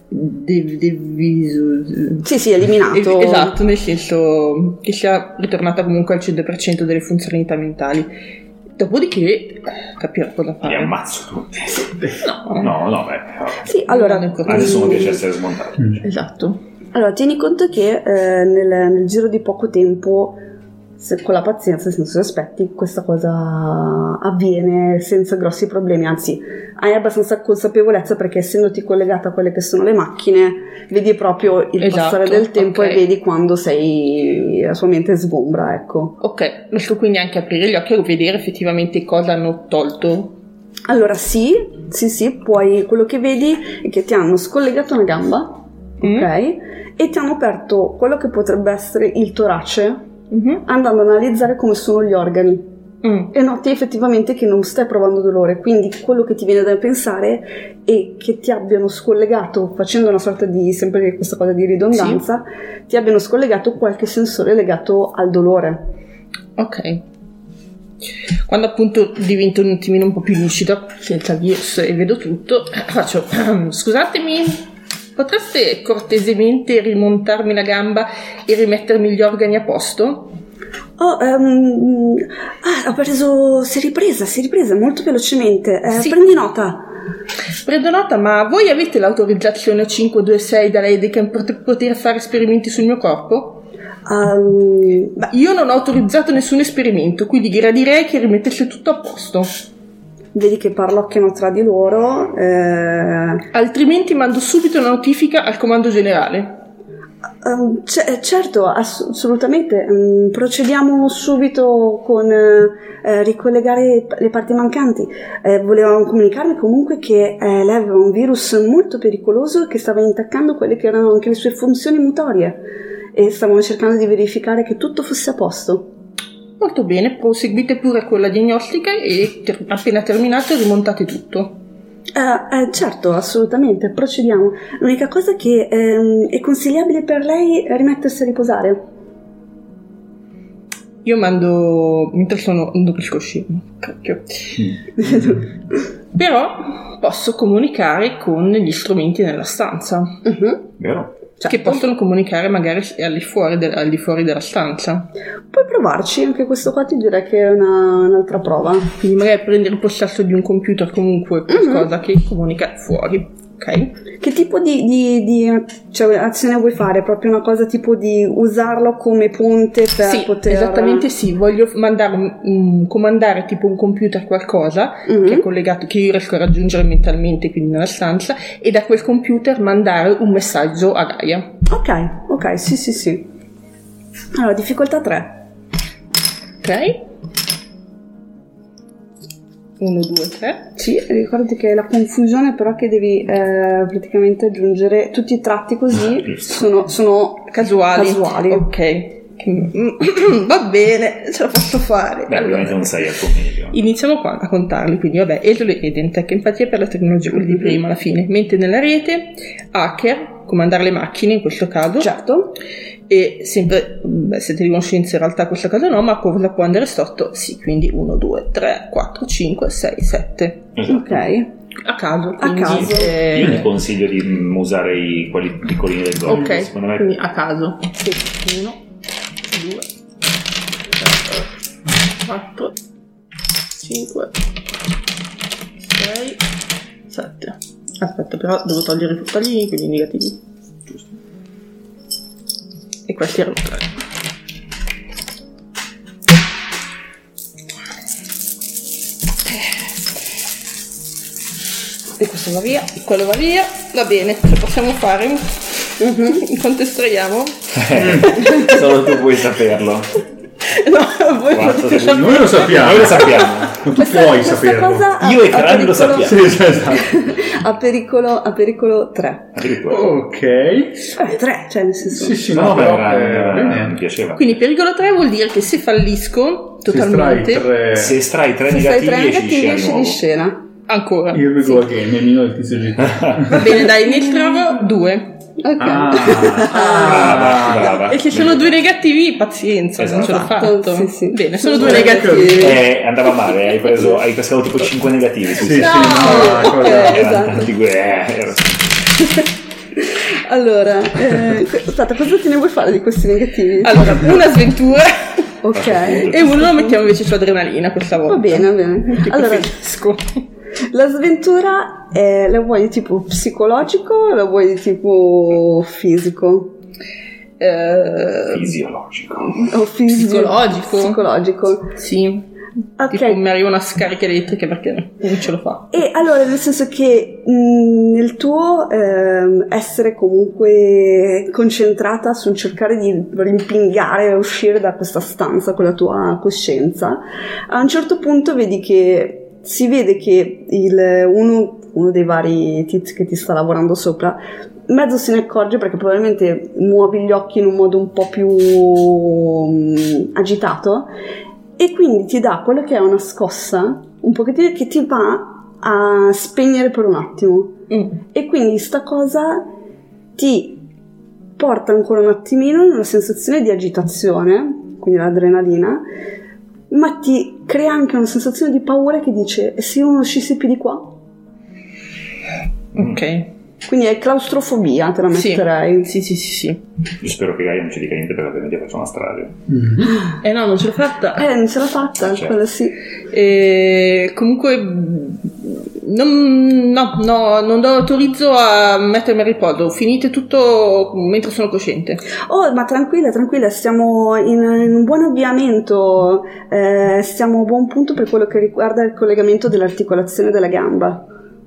de- deviso- Sì, sì, eliminato. Eh, esatto, nel senso che sia ritornata comunque al cento per cento delle funzionalità mentali. Dopodiché eh, capirò cosa Li fare. ammazzo tutti. No, No, no, beh. Sì, allora, Adesso non piace essere smontato. esatto. allora tieni conto che eh, nel, nel giro di poco tempo, se con la pazienza, senza se aspetti, questa cosa avviene senza grossi problemi, anzi hai abbastanza consapevolezza, perché essendoti collegata a quelle che sono le macchine vedi proprio il Esatto, passare del tempo, ok. e vedi quando sei, la sua mente sgombra, ecco. Ok, riesco quindi anche a aprire gli occhi e vedere effettivamente cosa hanno tolto. Allora sì, sì sì, poi quello che vedi è che ti hanno scollegato una gamba, Mm. ok? E ti hanno aperto quello che potrebbe essere il torace, Mhm. andando ad analizzare come sono gli organi. Mm. E noti effettivamente che non stai provando dolore, quindi quello che ti viene da pensare è che ti abbiano scollegato, facendo una sorta di, sempre questa cosa di ridondanza, ti abbiano scollegato qualche sensore legato al dolore. Ok. Quando appunto divento un attimino un po' più lucida, senza virus e vedo tutto, faccio scusatemi, potreste cortesemente rimontarmi la gamba e rimettermi gli organi a posto? Oh, ehm, ah, ho preso, si è ripresa, si è ripresa molto velocemente, eh, Sì. prendi nota. Prendo nota, ma voi avete l'autorizzazione cinque due sei dalla Edecam per poter fare esperimenti sul mio corpo? Um, beh, Io non ho autorizzato nessun esperimento, quindi gradirei che rimettesse tutto a posto. vedi che parlocchiano tra di loro, eh, Altrimenti mando subito una notifica al comando generale. Um, c- certo, ass- assolutamente. Um, procediamo subito con eh, ricollegare le parti mancanti. Eh, volevamo comunicarvi comunque che eh, lei aveva un virus molto pericoloso che stava intaccando quelle che erano anche le sue funzioni motorie, e stavamo cercando di verificare che tutto fosse a posto. Molto bene, proseguite pure con la diagnostica e ter- appena terminato rimontate tutto. Eh, eh, certo, assolutamente, procediamo. L'unica cosa che ehm, è consigliabile per lei è rimettersi a riposare. Io mando, mentre sono dopo il scoscino, cacchio. Però posso comunicare con gli strumenti nella stanza, Mhm. Vero? Certo. che possono comunicare magari al di fuori, de- al di fuori della stanza. Puoi provarci, anche questo qua ti direi che è una- un'altra prova. Quindi magari prendere possesso di un computer, comunque qualcosa che comunica fuori, ok? Che tipo di, di- di, cioè, azione vuoi fare? Proprio una cosa tipo di usarlo come ponte per Sì, poter... esattamente sì, voglio mandare un- un- comandare tipo un computer qualcosa Mhm. che è collegato, che io riesco a raggiungere mentalmente, quindi nella stanza, e da quel computer mandare un messaggio a Gaia. Ok, ok, sì, sì, sì. Allora, difficoltà tre. Ok? uno, due, tre. Sì, ricordati che è la confusione però che devi eh, praticamente aggiungere tutti i tratti così Giusto. sono, sono Casuali. casuali. Ok. Va bene, ce la posso fare. Beh, allora, ovviamente non sei al tuo meglio. iniziamo qua a contarli, quindi vabbè, esule e Dentech, empatia per la tecnologia, quelli di prima alla fine, mente nella rete, hacker, comandare le macchine in questo caso, Certo. e sempre, beh, siete di conoscenza in realtà questa cosa no, ma con la Può Stotto sì, quindi uno, due, tre, quattro, cinque, sei, sette. Esatto. Ok. A caso, A quindi, caso. eh, Io ti consiglio di mm, usare i, quelli piccolini del gol. ok, Secondo me quindi a caso. Sì, uno, due, tre, quattro, cinque, sei, sette. Aspetta, però devo togliere i fruttolini, quindi i negativi. giusto. E questi erano tre. E questo va via, quello va via, va bene, ce la possiamo fare. In quanto estraiamo? Solo tu puoi saperlo. No, voi Quattro, potete sei- Noi lo sappiamo. Noi lo sappiamo. Ma tu Questa- puoi questa saperlo. cosa ha- Io e ha Cran lo pericolo- sappiamo. Sì, esatto. A pericolo, a pericolo tre. Addirittura. Ok. Eh, tre, cioè nel senso. Sì, sì, No, no, ma però era- eh, va mi bene. piaceva. Quindi pericolo tre vuol dire che se fallisco Se estrai totalmente, tre... Se estrai tre Se stai tre negativi, esci negativi di esci di nuovo. scena. ancora. Io we go again, nemmeno il tizio G T. Va bene, dai, ne trovo due. Ok. Ah, Brava, brava. E se sono due negativi, pazienza, non ce l'ho Esatto. fatto. Sì, sì. Bene, sono due Sì, negativi. Eh, andava male, hai preso, hai pescato tipo cinque negativi. sì, Sì, sì, No, no, ok, cosa- Erano esatto. tanti que- eh, era- Allora, eh, aspetta, cosa te ne vuoi fare di questi negativi? Allora, una sventura Ok. e uno lo mettiamo invece su adrenalina questa volta. Va bene, va bene. Che Allora, preferisco. la sventura è, la vuoi di tipo psicologico o la vuoi di tipo fisico? Eh, fisiologico. O fisico? Psicologico. Psicologico. sì. Ok. Tipo mi arriva una scarica elettrica perché non ce lo fa. E allora, nel senso che mh, nel tuo ehm, essere comunque concentrata sul cercare di rimpingare e uscire da questa stanza con la tua coscienza, a un certo punto vedi che si vede che il, uno, uno dei vari tizi che ti sta lavorando sopra mezzo se ne accorge perché probabilmente muovi gli occhi in un modo un po' più mh, agitato e quindi ti dà quello che è una scossa un pochettino che ti va a spegnere per un attimo. Mm. E quindi sta cosa ti porta ancora un attimino in una sensazione di agitazione, quindi l'adrenalina, ma ti crea anche una sensazione di paura che dice: e se io non uscissi più di qua? Ok. Quindi è claustrofobia, te la Sì. metterei. Sì, sì, sì, sì. Io spero che Gaia non ci dica niente perché altrimenti faccio una strage. Eh no, non ce l'ho fatta. Eh, non ce l'ha fatta, Certo. quella sì. E comunque non, no, no, non do autorizzo a mettermi a riposo. Finite tutto mentre sono cosciente. Oh, ma tranquilla, tranquilla, stiamo in, in un buon avviamento, eh, stiamo a buon punto per quello che riguarda il collegamento dell'articolazione della gamba.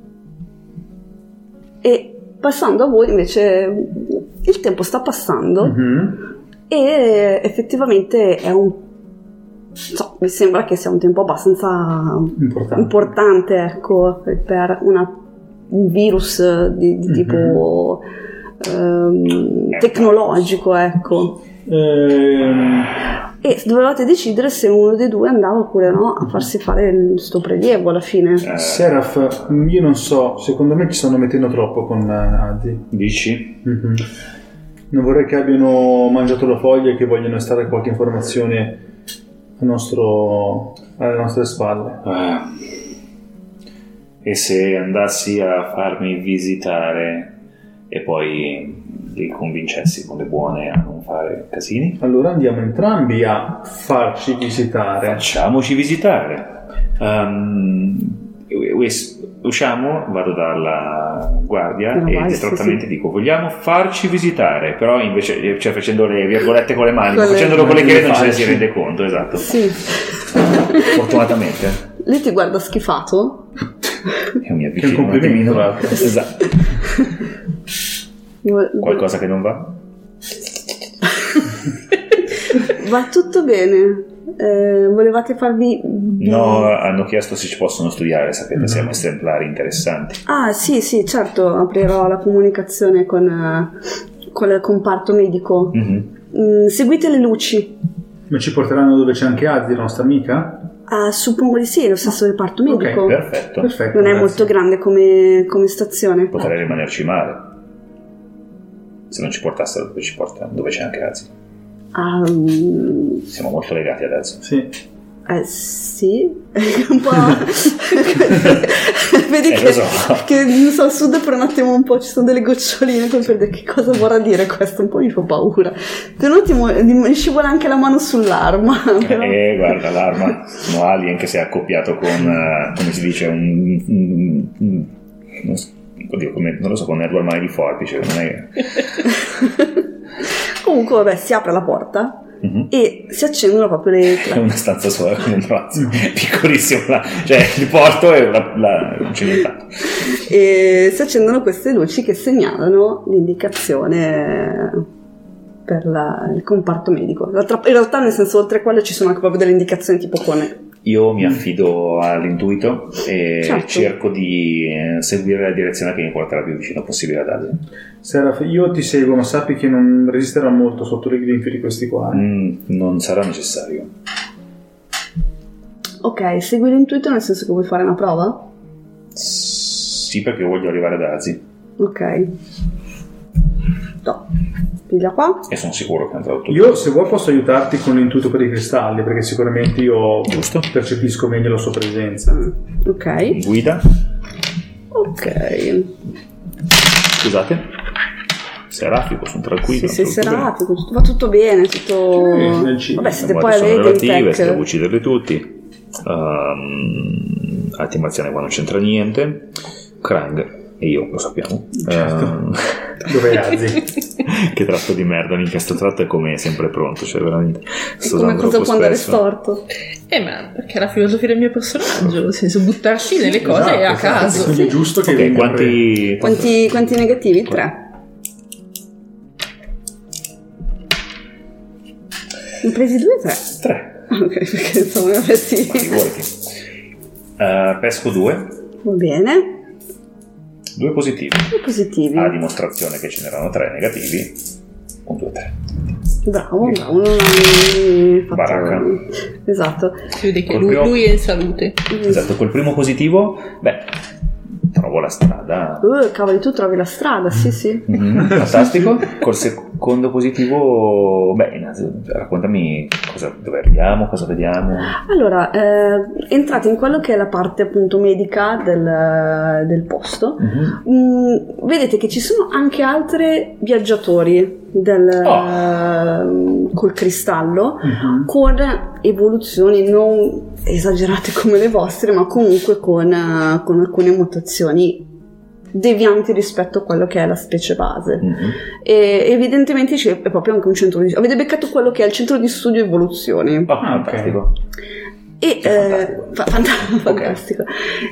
E passando a voi invece il tempo sta passando Mhm. e effettivamente è un so, mi sembra che sia un tempo abbastanza Importante. importante, ecco, per una, un virus di, di Mhm. tipo ehm, tecnologico, ecco. Ehm, E dovevate decidere se uno dei due andava oppure no a farsi fare il sto prelievo alla fine. Eh, Seraph, io non so, secondo me ci stanno mettendo troppo con eh, Adi. dici? Mhm. Non vorrei che abbiano mangiato la foglia e che vogliono estrarre qualche informazione al nostro, alle nostre spalle. Eh. E se andassi a farmi visitare e poi li convincessi con le buone a non fare casini? Allora andiamo entrambi a farci visitare. Facciamoci visitare. Um, us- usciamo, vado dalla guardia No, e vai, distrattamente sì, dico: vogliamo farci visitare, però invece, cioè facendo le virgolette con le mani, Con le- facendolo con le che non ce ne si Facci. rende conto, esatto. Sì. Fortunatamente Lui ti guarda schifato. io mi Che avvicino un complimento, attimino. tra l'altro. Esatto. Qualcosa che non va? Va tutto bene. Eh, volevate farvi... No, hanno chiesto se ci possono studiare, sapete, siamo esemplari interessanti. Ah, sì, sì, certo, aprirò la comunicazione con, eh, con il comparto medico. Mhm. Mm, seguite le luci. Ma ci porteranno dove c'è anche Azzi, la nostra amica? Ah, suppongo di sì, è lo stesso reparto medico. Ok, Perfetto. Perfetto. Non è grazie. molto grande come, come stazione. Potrei rimanerci male. Se non ci portassero dove ci portano, dove c'è anche Azzi. Ah, mm, Siamo molto legati ad Azzi. Sì. eh, sì, un po'. Vedi Eh, che, lo so. che non so, al sud per un attimo un po' ci sono delle goccioline come per dire che cosa vorrà dire questo, un po' mi fa paura. Per un attimo mi scivola anche la mano sull'arma. Però. Eh, guarda, l'arma no, Alien che si è accoppiato con, uh, come si dice, un... un, un non, so, oddio, come, non lo so, con Edward Mani di forbice, non è... Comunque, vabbè, si apre la porta. Mm-hmm. E si accendono proprio le È una stanza sola con un spazio piccolissimo, la, cioè il porto e la, la cementato. e si accendono queste luci che segnalano l'indicazione per la, il comparto medico. L'altra- in realtà, nel senso, oltre a quello ci sono anche proprio delle indicazioni tipo con. Io mi affido all'intuito e Certo. cerco di eh, seguire la direzione che mi porterà più vicino possibile ad Asia. Seraf, io ti seguo, ma sappi che non resisterò molto sotto le grinfie di questi qua. Mm, non sarà necessario. Ok, segui l'intuito nel senso che vuoi fare una prova? Sì, perché voglio arrivare ad Azi Ok. No. Piglia qua. e sono sicuro che andrà tutto. Io, se vuoi, posso aiutarti con l'intuito per i cristalli, perché sicuramente io Giusto. percepisco meglio la sua presenza. Ok. Guida, Ok. scusate. Serafico, sono tranquillo. Sì, sì, tutto bene. serafico, tutto- va tutto bene, tutto. Sì, nel cibo. Vabbè, siete Le poi guardie sono alle relative, se devo tech. ucciderli tutti. Um, arti marziali qua non c'entra niente. Krang e io lo sappiamo. Certo. Ehm, Dove è Azzi? che tratto di merda, minchia, sto tratto è come sempre pronto, cioè veramente sto Come usando cosa troppo può andare spesso. storto? Eh, ma perché è la filosofia del mio personaggio, nel senso buttarsi nelle cose Esatto, a esatto. caso. Quindi è giusto che Ok, venga quanti... Quanti, quanti negativi? Tre. Ne hai presi due o tre? Tre. Ok, perché insomma ne avresti. Ma figurati. Eh, pesco due. Va bene. Due positivi. Due positivi. A dimostrazione che ce n'erano tre negativi. Un, due, tre. Bravo, bravo, non hai fatto. Baracca. Esatto. Si vede che Col lui, primo- lui è in salute. Esatto, col primo positivo, beh, trovo la strada. Uh, cavoli, tu trovi la strada, sì, sì. Mhm, fantastico. Col secondo positivo, beh, innanzitutto, raccontami cosa, dove arriviamo, cosa vediamo. Allora, eh, entrate in quello che è la parte appunto medica del, del posto. Mhm. Mm, vedete che ci sono anche altri viaggiatori del, Oh. col cristallo Mhm. con evoluzioni non esagerate come le vostre, ma comunque con, eh, con alcune mutazioni devianti rispetto a quello che è la specie base. Mhm. E evidentemente c'è proprio anche un centro di avete beccato quello che è il centro di studio evoluzioni. Oh, Ah, ok. fantastico. E Che eh, fa- fanta- fantastico.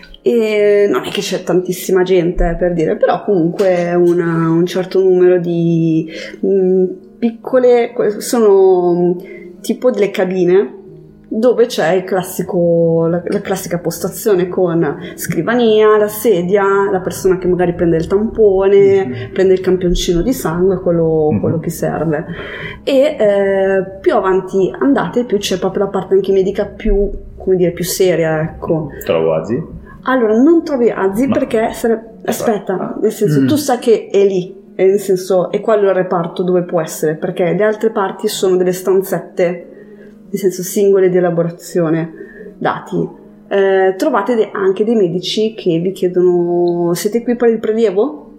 E non è che c'è tantissima gente, eh, per dire, però comunque una- un certo numero di mh, piccole que- sono mh, tipo delle cabine dove c'è il classico, la, la classica postazione con scrivania, la sedia, la persona che magari prende il tampone, Mhm. prende il campioncino di sangue, quello, Mhm. quello che serve. E eh, più avanti andate, più c'è proprio la parte anche medica più, come dire, più seria, ecco. Trovo Azi. Allora, non trovi Azzi Ma- perché sarebbe... Aspetta, nel senso, Mm. tu sai che è lì, e nel senso, è quello il reparto dove può essere, perché le altre parti sono delle stanzette, nel senso singole di elaborazione dati. Eh, trovate de- anche dei medici che vi chiedono: siete qui per il prelievo?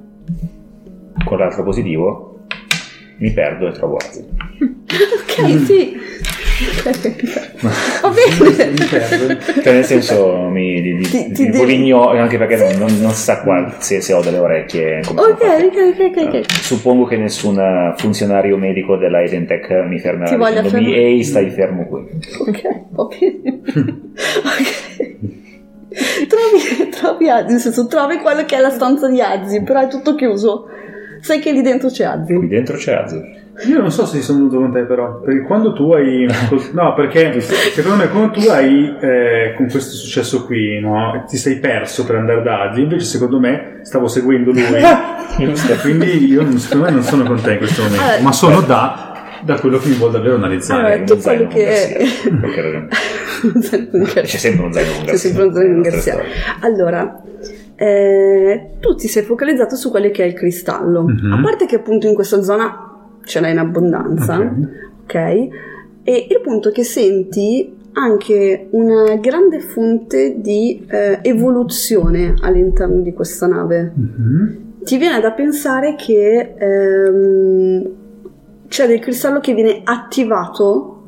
Con l'altro positivo mi perdo e trovo Azi. Ok, sì. Va bene. Mi perdo. Cioè, nel senso, mi, di, di, Ti- ti di devi- poligno, anche perché non, non, non si sa qua se, se ho delle orecchie. Come sono Ok, fatte. ok, ok, ok, ok. Eh, Suppongo che nessun eh, funzionario medico della Identech mi fermerà Ti voglia dicendomi fermare. ehi, stai fermo qui. Ok, va bene. Ok. Trovi, trovi Azzi, nel senso, trovi quello che è la stanza di Azzi, però è tutto chiuso. Sai che lì dentro c'è Azzi. Qui dentro c'è Azi. Io non so se sono venuto con te, però, perché quando tu hai. No, perché secondo me, quando tu hai eh, con questo successo qui, no, ti sei perso per andare da Azzi, invece, secondo me, stavo seguendo lui. Giusto. Quindi io, non- secondo me, non sono con te in questo momento, Allora, ma sono da. da quello che mi vuole davvero analizzare. Allora, tu uno zaino quello che con C'è sempre uno zaino con C'è sempre uno zaino con Garcia. Allora, eh, tu ti sei focalizzato su quello che è il cristallo. Mhm. A parte che appunto in questa zona ce l'hai in abbondanza, Ok. ok? E il punto è che senti anche una grande fonte di eh, evoluzione all'interno di questa nave. Mhm. Ti viene da pensare che ehm, c'è del cristallo che viene attivato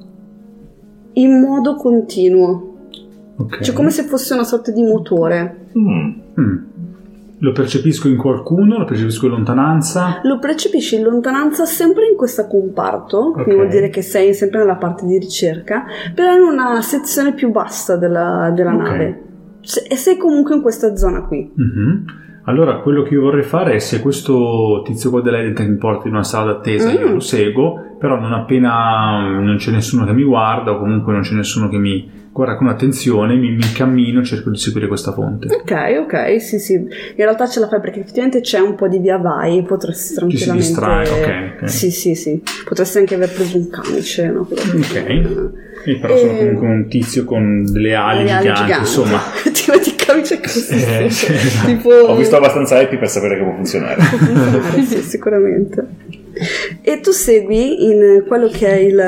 in modo continuo, Ok. cioè come se fosse una sorta di motore. Mm. Mm. Lo percepisco in qualcuno, lo percepisco in lontananza. Lo percepisci in lontananza sempre in questo comparto, quindi Ok. vuol dire che sei sempre nella parte di ricerca, però in una sezione più bassa della, della Ok. nave. Se- E sei comunque in questa zona qui. Mhm. Allora, quello che io vorrei fare è, se questo tizio qua dell'Edentech mi porta in una sala d'attesa, Mm. io lo seguo, però non appena non c'è nessuno che mi guarda, o comunque non c'è nessuno che mi guarda con attenzione, mi, mi incammino e cerco di seguire questa fonte. Ok, ok, sì, sì. In realtà ce la fai perché effettivamente c'è un po' di via vai, potresti Ci si tranquillamente... distrae, ok, ok. Sì, sì, sì. Potresti anche aver preso un camice, no? Ok. E però sono E- comunque un tizio con delle ali, Le ali giganti, giganti. insomma. Ti metti il camice così. Eh, sì, esatto. Tipo... Ho visto abbastanza happy per sapere che può funzionare. Può funzionare, sì, sicuramente. E tu segui in quello che è il,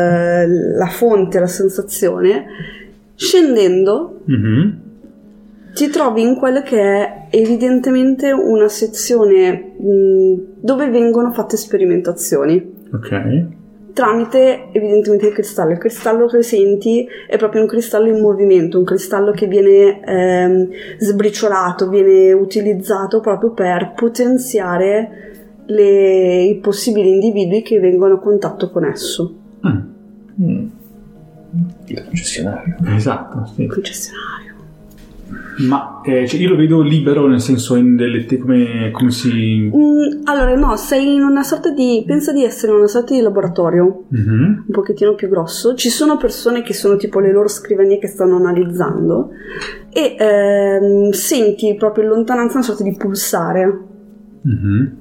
la fonte, la sensazione, scendendo Mhm. ti trovi in quello che è evidentemente una sezione mh, dove vengono fatte sperimentazioni Ok. tramite evidentemente il cristallo. Il cristallo che senti è proprio un cristallo in movimento, un cristallo che viene ehm, sbriciolato, viene utilizzato proprio per potenziare le- i possibili individui che vengono a contatto con esso. Mm. Mm. Il concessionario. Esatto, sì. Concessionario. Ma eh, cioè, io lo vedo libero, nel senso, in delle te- come, come si... Mm, allora no, sei in una sorta di, pensa di essere in una sorta di laboratorio Mhm. un pochettino più grosso. Ci sono persone che sono tipo le loro scrivanie che stanno analizzando e ehm, senti proprio in lontananza una sorta di pulsare. Mhm.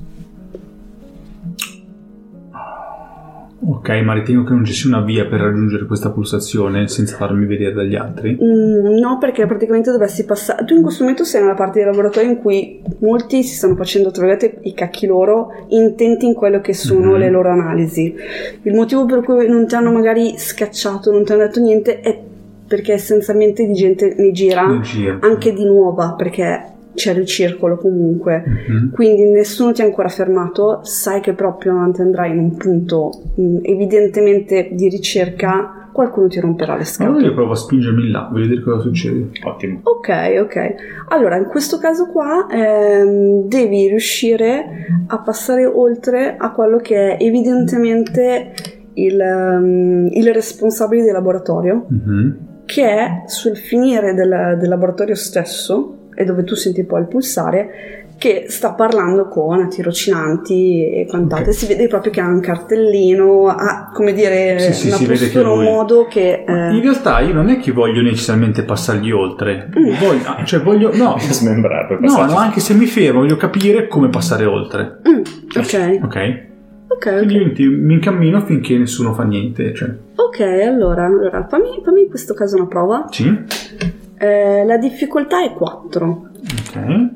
Ok, ma ritengo che non ci sia una via per raggiungere questa pulsazione senza farmi vedere dagli altri. Mm, no, perché praticamente dovresti passare. Tu in questo momento sei nella parte del laboratorio in cui molti si stanno facendo, tra virgolette, i cacchi loro, intenti in quello che sono Mhm. le loro analisi. Il motivo per cui non ti hanno magari scacciato, non ti hanno detto niente, è perché essenzialmente di gente ne gira, In giro. anche di nuova, perché c'era il circolo comunque. Mhm. Quindi nessuno ti ha ancora fermato, sai che proprio avanti andrai in un punto mh, evidentemente di ricerca, qualcuno ti romperà le Allora scatole. io provo a spingermi là, voglio vedere cosa succede. Ottimo. Ok, ok. Allora, in questo caso qua ehm, devi riuscire a passare oltre a quello che è evidentemente il, ehm, il responsabile del laboratorio, Mhm. che è sul finire del, del laboratorio stesso, e dove tu senti poi il pulsare, che sta parlando con tirocinanti e quant'altro. Ok. Si vede proprio che ha un cartellino, ha, come dire, Sì, sì, una si vede che postura, un lui- modo che... eh, In realtà io non è che voglio necessariamente passargli oltre, voglio, ah, cioè voglio, no, Smembrare per no, passarci. no, anche se mi fermo voglio capire come passare oltre. mm, ok, Ok? ok, Quindi ok. io ti- mi incammino finché nessuno fa niente. Cioè. Ok, allora, allora fammi, fammi in questo caso una prova. Sì? Eh, la difficoltà è quattro. Ok.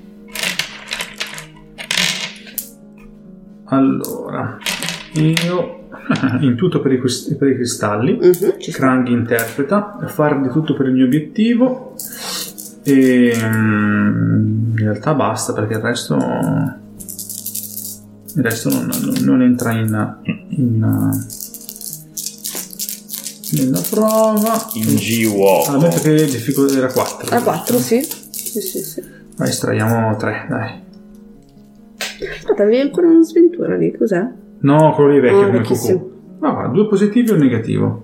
Allora, io in tutto per i, quist- per i cristalli. Mhm, ci sta. Krang interpreta, fare di tutto per il mio obiettivo e mm, in realtà basta, perché il resto il resto non, non- non entra in, in nella prova. In G-Walk. Allora, metto che difficoltà era quattro. A quattro, sì. Sì, sì, sì. Vai, estraiamo tre, dai. Aspetta, avevi ancora una sventura lì, cos'è? No, quello lì è vecchio Ah, come vecchissimo. cucù. Ma va, due positivi e un negativo.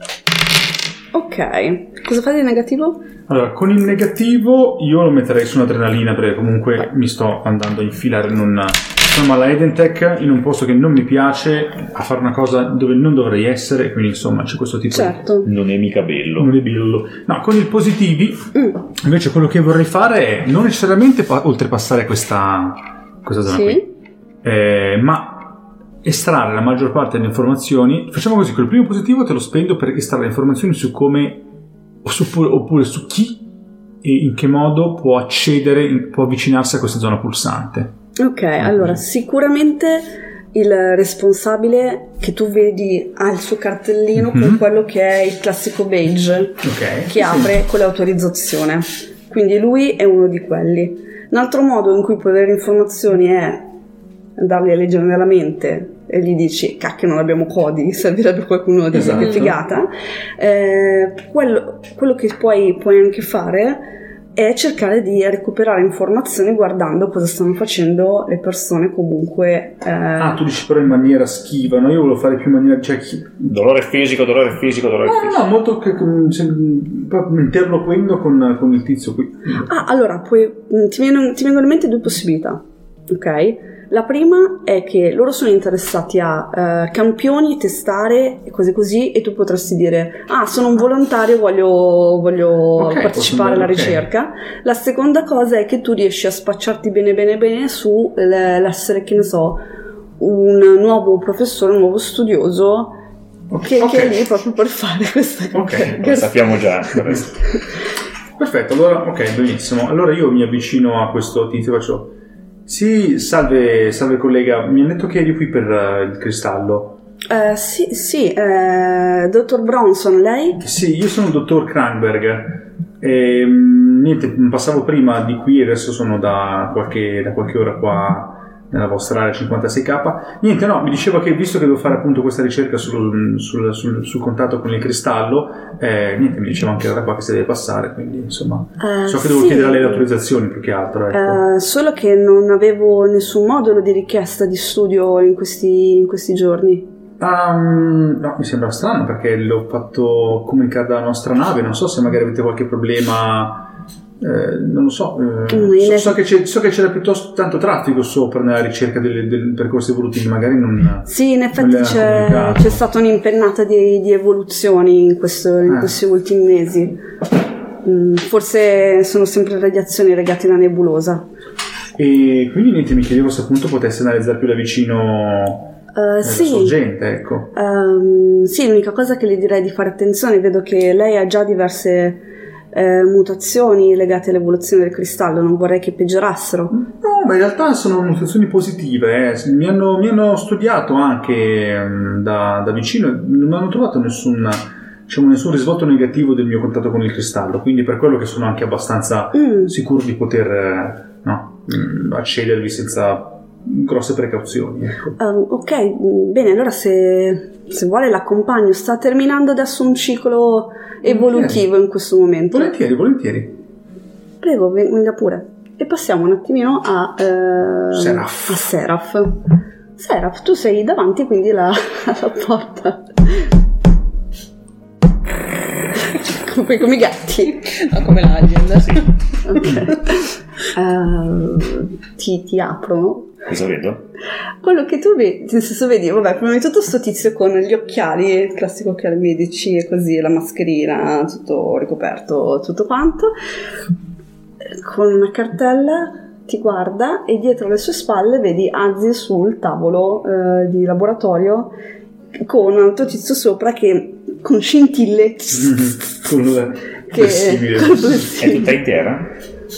Ok. Cosa fai di negativo? Allora, con il negativo io lo metterei su un'adrenalina, perché comunque mi sto andando a infilare in un... Insomma, la Edentech in un posto che non mi piace, a fare una cosa dove non dovrei essere, quindi insomma c'è questo tipo Certo. Non è mica bello. di... Non è bello. No, con i positivi, Mm. invece quello che vorrei fare è non necessariamente pa- oltrepassare questa, questa zona Sì. qui, eh, ma estrarre la maggior parte delle informazioni. Facciamo così, col primo positivo te lo spendo per estrarre informazioni su come o su, oppure su chi e in che modo può accedere, può avvicinarsi a questa zona pulsante. Ok, allora sicuramente il responsabile che tu vedi ha il suo cartellino mm-hmm. con quello che è il classico badge okay, che apre sì. con l'autorizzazione, quindi lui è uno di quelli. Un altro modo in cui puoi avere informazioni è andarli a leggere nella mente e gli dici cacchio non abbiamo codi, servirebbe qualcuno di esatto. che figata. Eh, quello, quello che poi puoi anche fare è cercare di recuperare informazioni guardando cosa stanno facendo le persone comunque. Eh... Ah, tu dici però in maniera schiva, no? Io volevo fare più in maniera... Cioè, chi... Dolore fisico, dolore fisico, dolore no, fisico. No, molto che, interloquendo con, con il tizio qui. Ah, allora, poi ti vengono, ti vengono in mente due possibilità, ok? La prima è che loro sono interessati a uh, campioni, testare e cose così, e tu potresti dire ah sono un volontario, voglio, voglio okay, partecipare alla okay. ricerca. La seconda cosa è che tu riesci a spacciarti bene bene bene su l'essere, che ne so, un nuovo professore, un nuovo studioso che, okay. che è lì proprio per fare questa cosa. Ok, lo sappiamo già. Perfetto, allora ok, benissimo. Allora io mi avvicino a questo tizio e faccio sì, salve, salve collega, mi hanno detto che eri qui per uh, il cristallo. Uh, sì, sì, uh, dottor Bronson, lei? Sì, io sono il dottor Kranberg. E, niente, passavo prima di qui, adesso sono da qualche, da qualche ora qua nella vostra area cinquantasei K. Niente, no, mi diceva che visto che devo fare appunto questa ricerca sul, sul, sul, sul contatto con il cristallo, eh, niente, mi diceva anche da qua che si deve passare, quindi insomma uh, so che devo sì. chiedere a lei le autorizzazioni più che altro, ecco. uh, solo che non avevo nessun modulo di richiesta di studio in questi, in questi giorni. Um, no, mi sembra strano perché l'ho fatto comunicare dalla nostra nave, non so se magari avete qualche problema. Eh, non lo so, eh, so, so, che c'è, so che c'era piuttosto tanto traffico sopra nella ricerca dei, dei percorsi evolutivi, magari non. Sì, in effetti c'è, c'è stata un'impennata di, di evoluzioni in, questo, in eh. questi ultimi mesi. Mm, forse sono sempre radiazioni legate alla nebulosa. E quindi niente, mi chiedevo se appunto potesse analizzare più da vicino. Uh, sì. sorgente, ecco. Um, sì, l'unica cosa che le direi di fare attenzione, vedo che lei ha già diverse eh, mutazioni legate all'evoluzione del cristallo, non vorrei che peggiorassero. No, ma in realtà sono mutazioni positive, eh. mi, hanno, mi hanno studiato anche um, da, da vicino, non hanno trovato nessun, diciamo, nessun risvolto negativo del mio contatto con il cristallo, quindi per quello che sono anche abbastanza mm. sicuro di poter eh, no, accedervi senza grosse precauzioni, ecco. Um, ok, bene, allora se, se vuole l'accompagno, sta terminando adesso un ciclo evolutivo volentieri. In questo momento. Volentieri, volentieri. Prego, venga pure. E passiamo un attimino a uh, Seraph. A Seraph. Seraph, tu sei davanti quindi alla, alla porta. come, come i gatti. No, come l'agenda, sì. Ok. Uh, ti, ti aprono. Cosa vedo? Quello che tu vedi, nel senso vedi, vabbè, prima di tutto sto tizio con gli occhiali, il classico occhiali medici e così, la mascherina, tutto ricoperto, tutto quanto, con una cartella ti guarda e dietro le sue spalle vedi Azzi sul tavolo eh, di laboratorio con un altro tizio sopra che con scintille con che è tutta intera?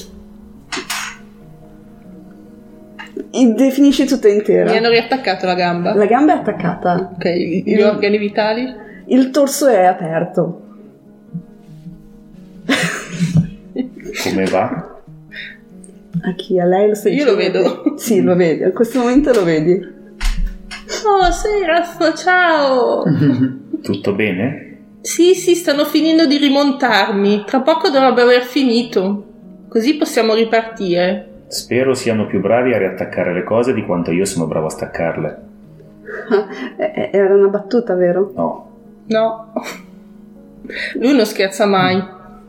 Definisci tutta intera. Mi hanno riattaccato la gamba. La gamba è attaccata. Ok, gli il, organi vitali? Il torso è aperto. Come va? A chi? A lei lo stai Io dicendo? lo vedo. Sì, lo vedi, in questo momento lo vedi. Oh, Seraph, ciao! Tutto bene? Sì, sì, stanno finendo di rimontarmi. Tra poco dovrebbe aver finito. Così possiamo ripartire. Spero siano più bravi a riattaccare le cose di quanto io sono bravo a staccarle. Era una battuta, vero? No. No. Lui non scherza mai.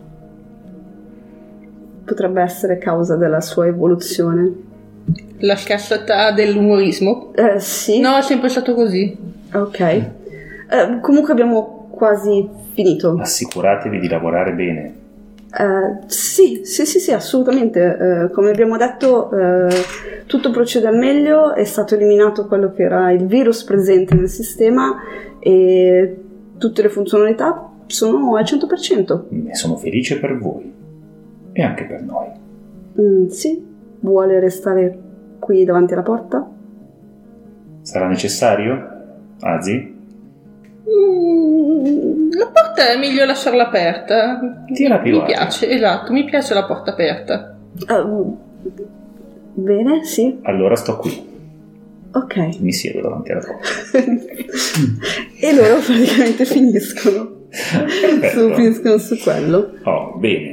Potrebbe essere causa della sua evoluzione. La scarsità dell'umorismo? Eh, sì. No, è sempre stato così. Ok. Eh, comunque abbiamo quasi finito. Assicuratevi di lavorare bene. Eh, sì, sì, sì, sì, assolutamente. Eh, come abbiamo detto, eh, tutto procede al meglio, è stato eliminato quello che era il virus presente nel sistema e tutte le funzionalità sono al cento per cento. Ne sono felice per voi e anche per noi. Mm, sì, vuole restare qui davanti alla porta? Sarà necessario, Azi? Mm, la porta è meglio lasciarla aperta. Tira più mi aria. piace, esatto, mi piace la porta aperta. Uh, bene, sì. Allora sto qui. Ok. Mi siedo davanti alla porta. E loro praticamente finiscono. su, finiscono su quello. Oh, bene.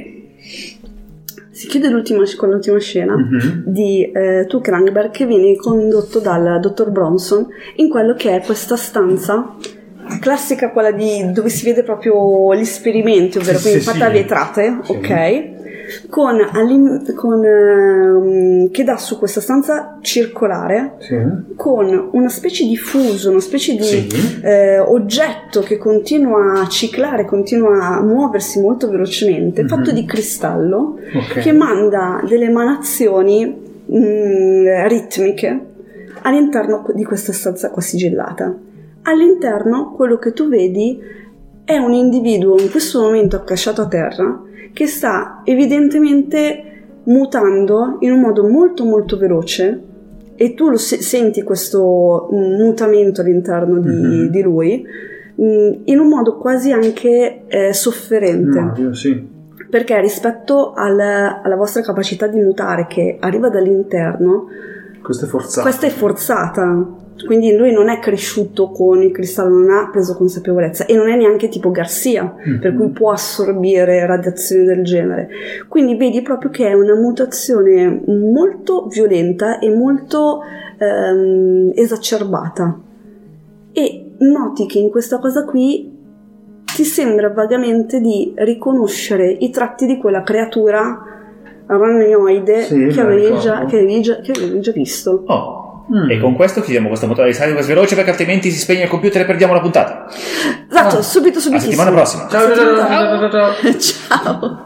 Si chiude l'ultima, con l'ultima scena Mhm. di eh, Tuke Rangberg che viene condotto dal dottor Bronson in quello che è questa stanza classica, quella di dove si vede proprio gli esperimenti, ovvero Sì, quindi sì, fatte a sì. vetrate, Sì. ok? Con, all'in- con ehm, che dà su questa stanza circolare Sì. con una specie di fuso, una specie di Sì. eh, oggetto che continua a ciclare, continua a muoversi molto velocemente, Mhm. fatto di cristallo, Ok. che manda delle emanazioni mh, ritmiche all'interno di questa stanza qua sigillata. All'interno quello che tu vedi è un individuo in questo momento accasciato a terra che sta evidentemente mutando in un modo molto molto veloce e tu lo se- senti questo mh, mutamento all'interno di, Mhm. di lui mh, in un modo quasi anche eh, sofferente. Mario, sì. Perché rispetto al- alla vostra capacità di mutare che arriva dall'interno, Questa è forzata. questa è forzata. Quindi lui non è cresciuto con il cristallo, non ha preso consapevolezza e non è neanche tipo Garcia, Mhm. per cui può assorbire radiazioni del genere. Quindi vedi proprio che è una mutazione molto violenta e molto ehm, esacerbata. E noti che in questa cosa qui ti sembra vagamente di riconoscere i tratti di quella creatura aracnoide Sì, me che, la avevi ricordo. già, che, avevi già, che avevi già visto. Oh, Mm. e con questo chiudiamo questa puntata di Silence veloce perché altrimenti si spegne il computer e perdiamo la puntata. Esatto, Ah. subito, A subito. settimana prossima. Ciao, ciao, ciao, ciao, ciao, ciao. Ciao.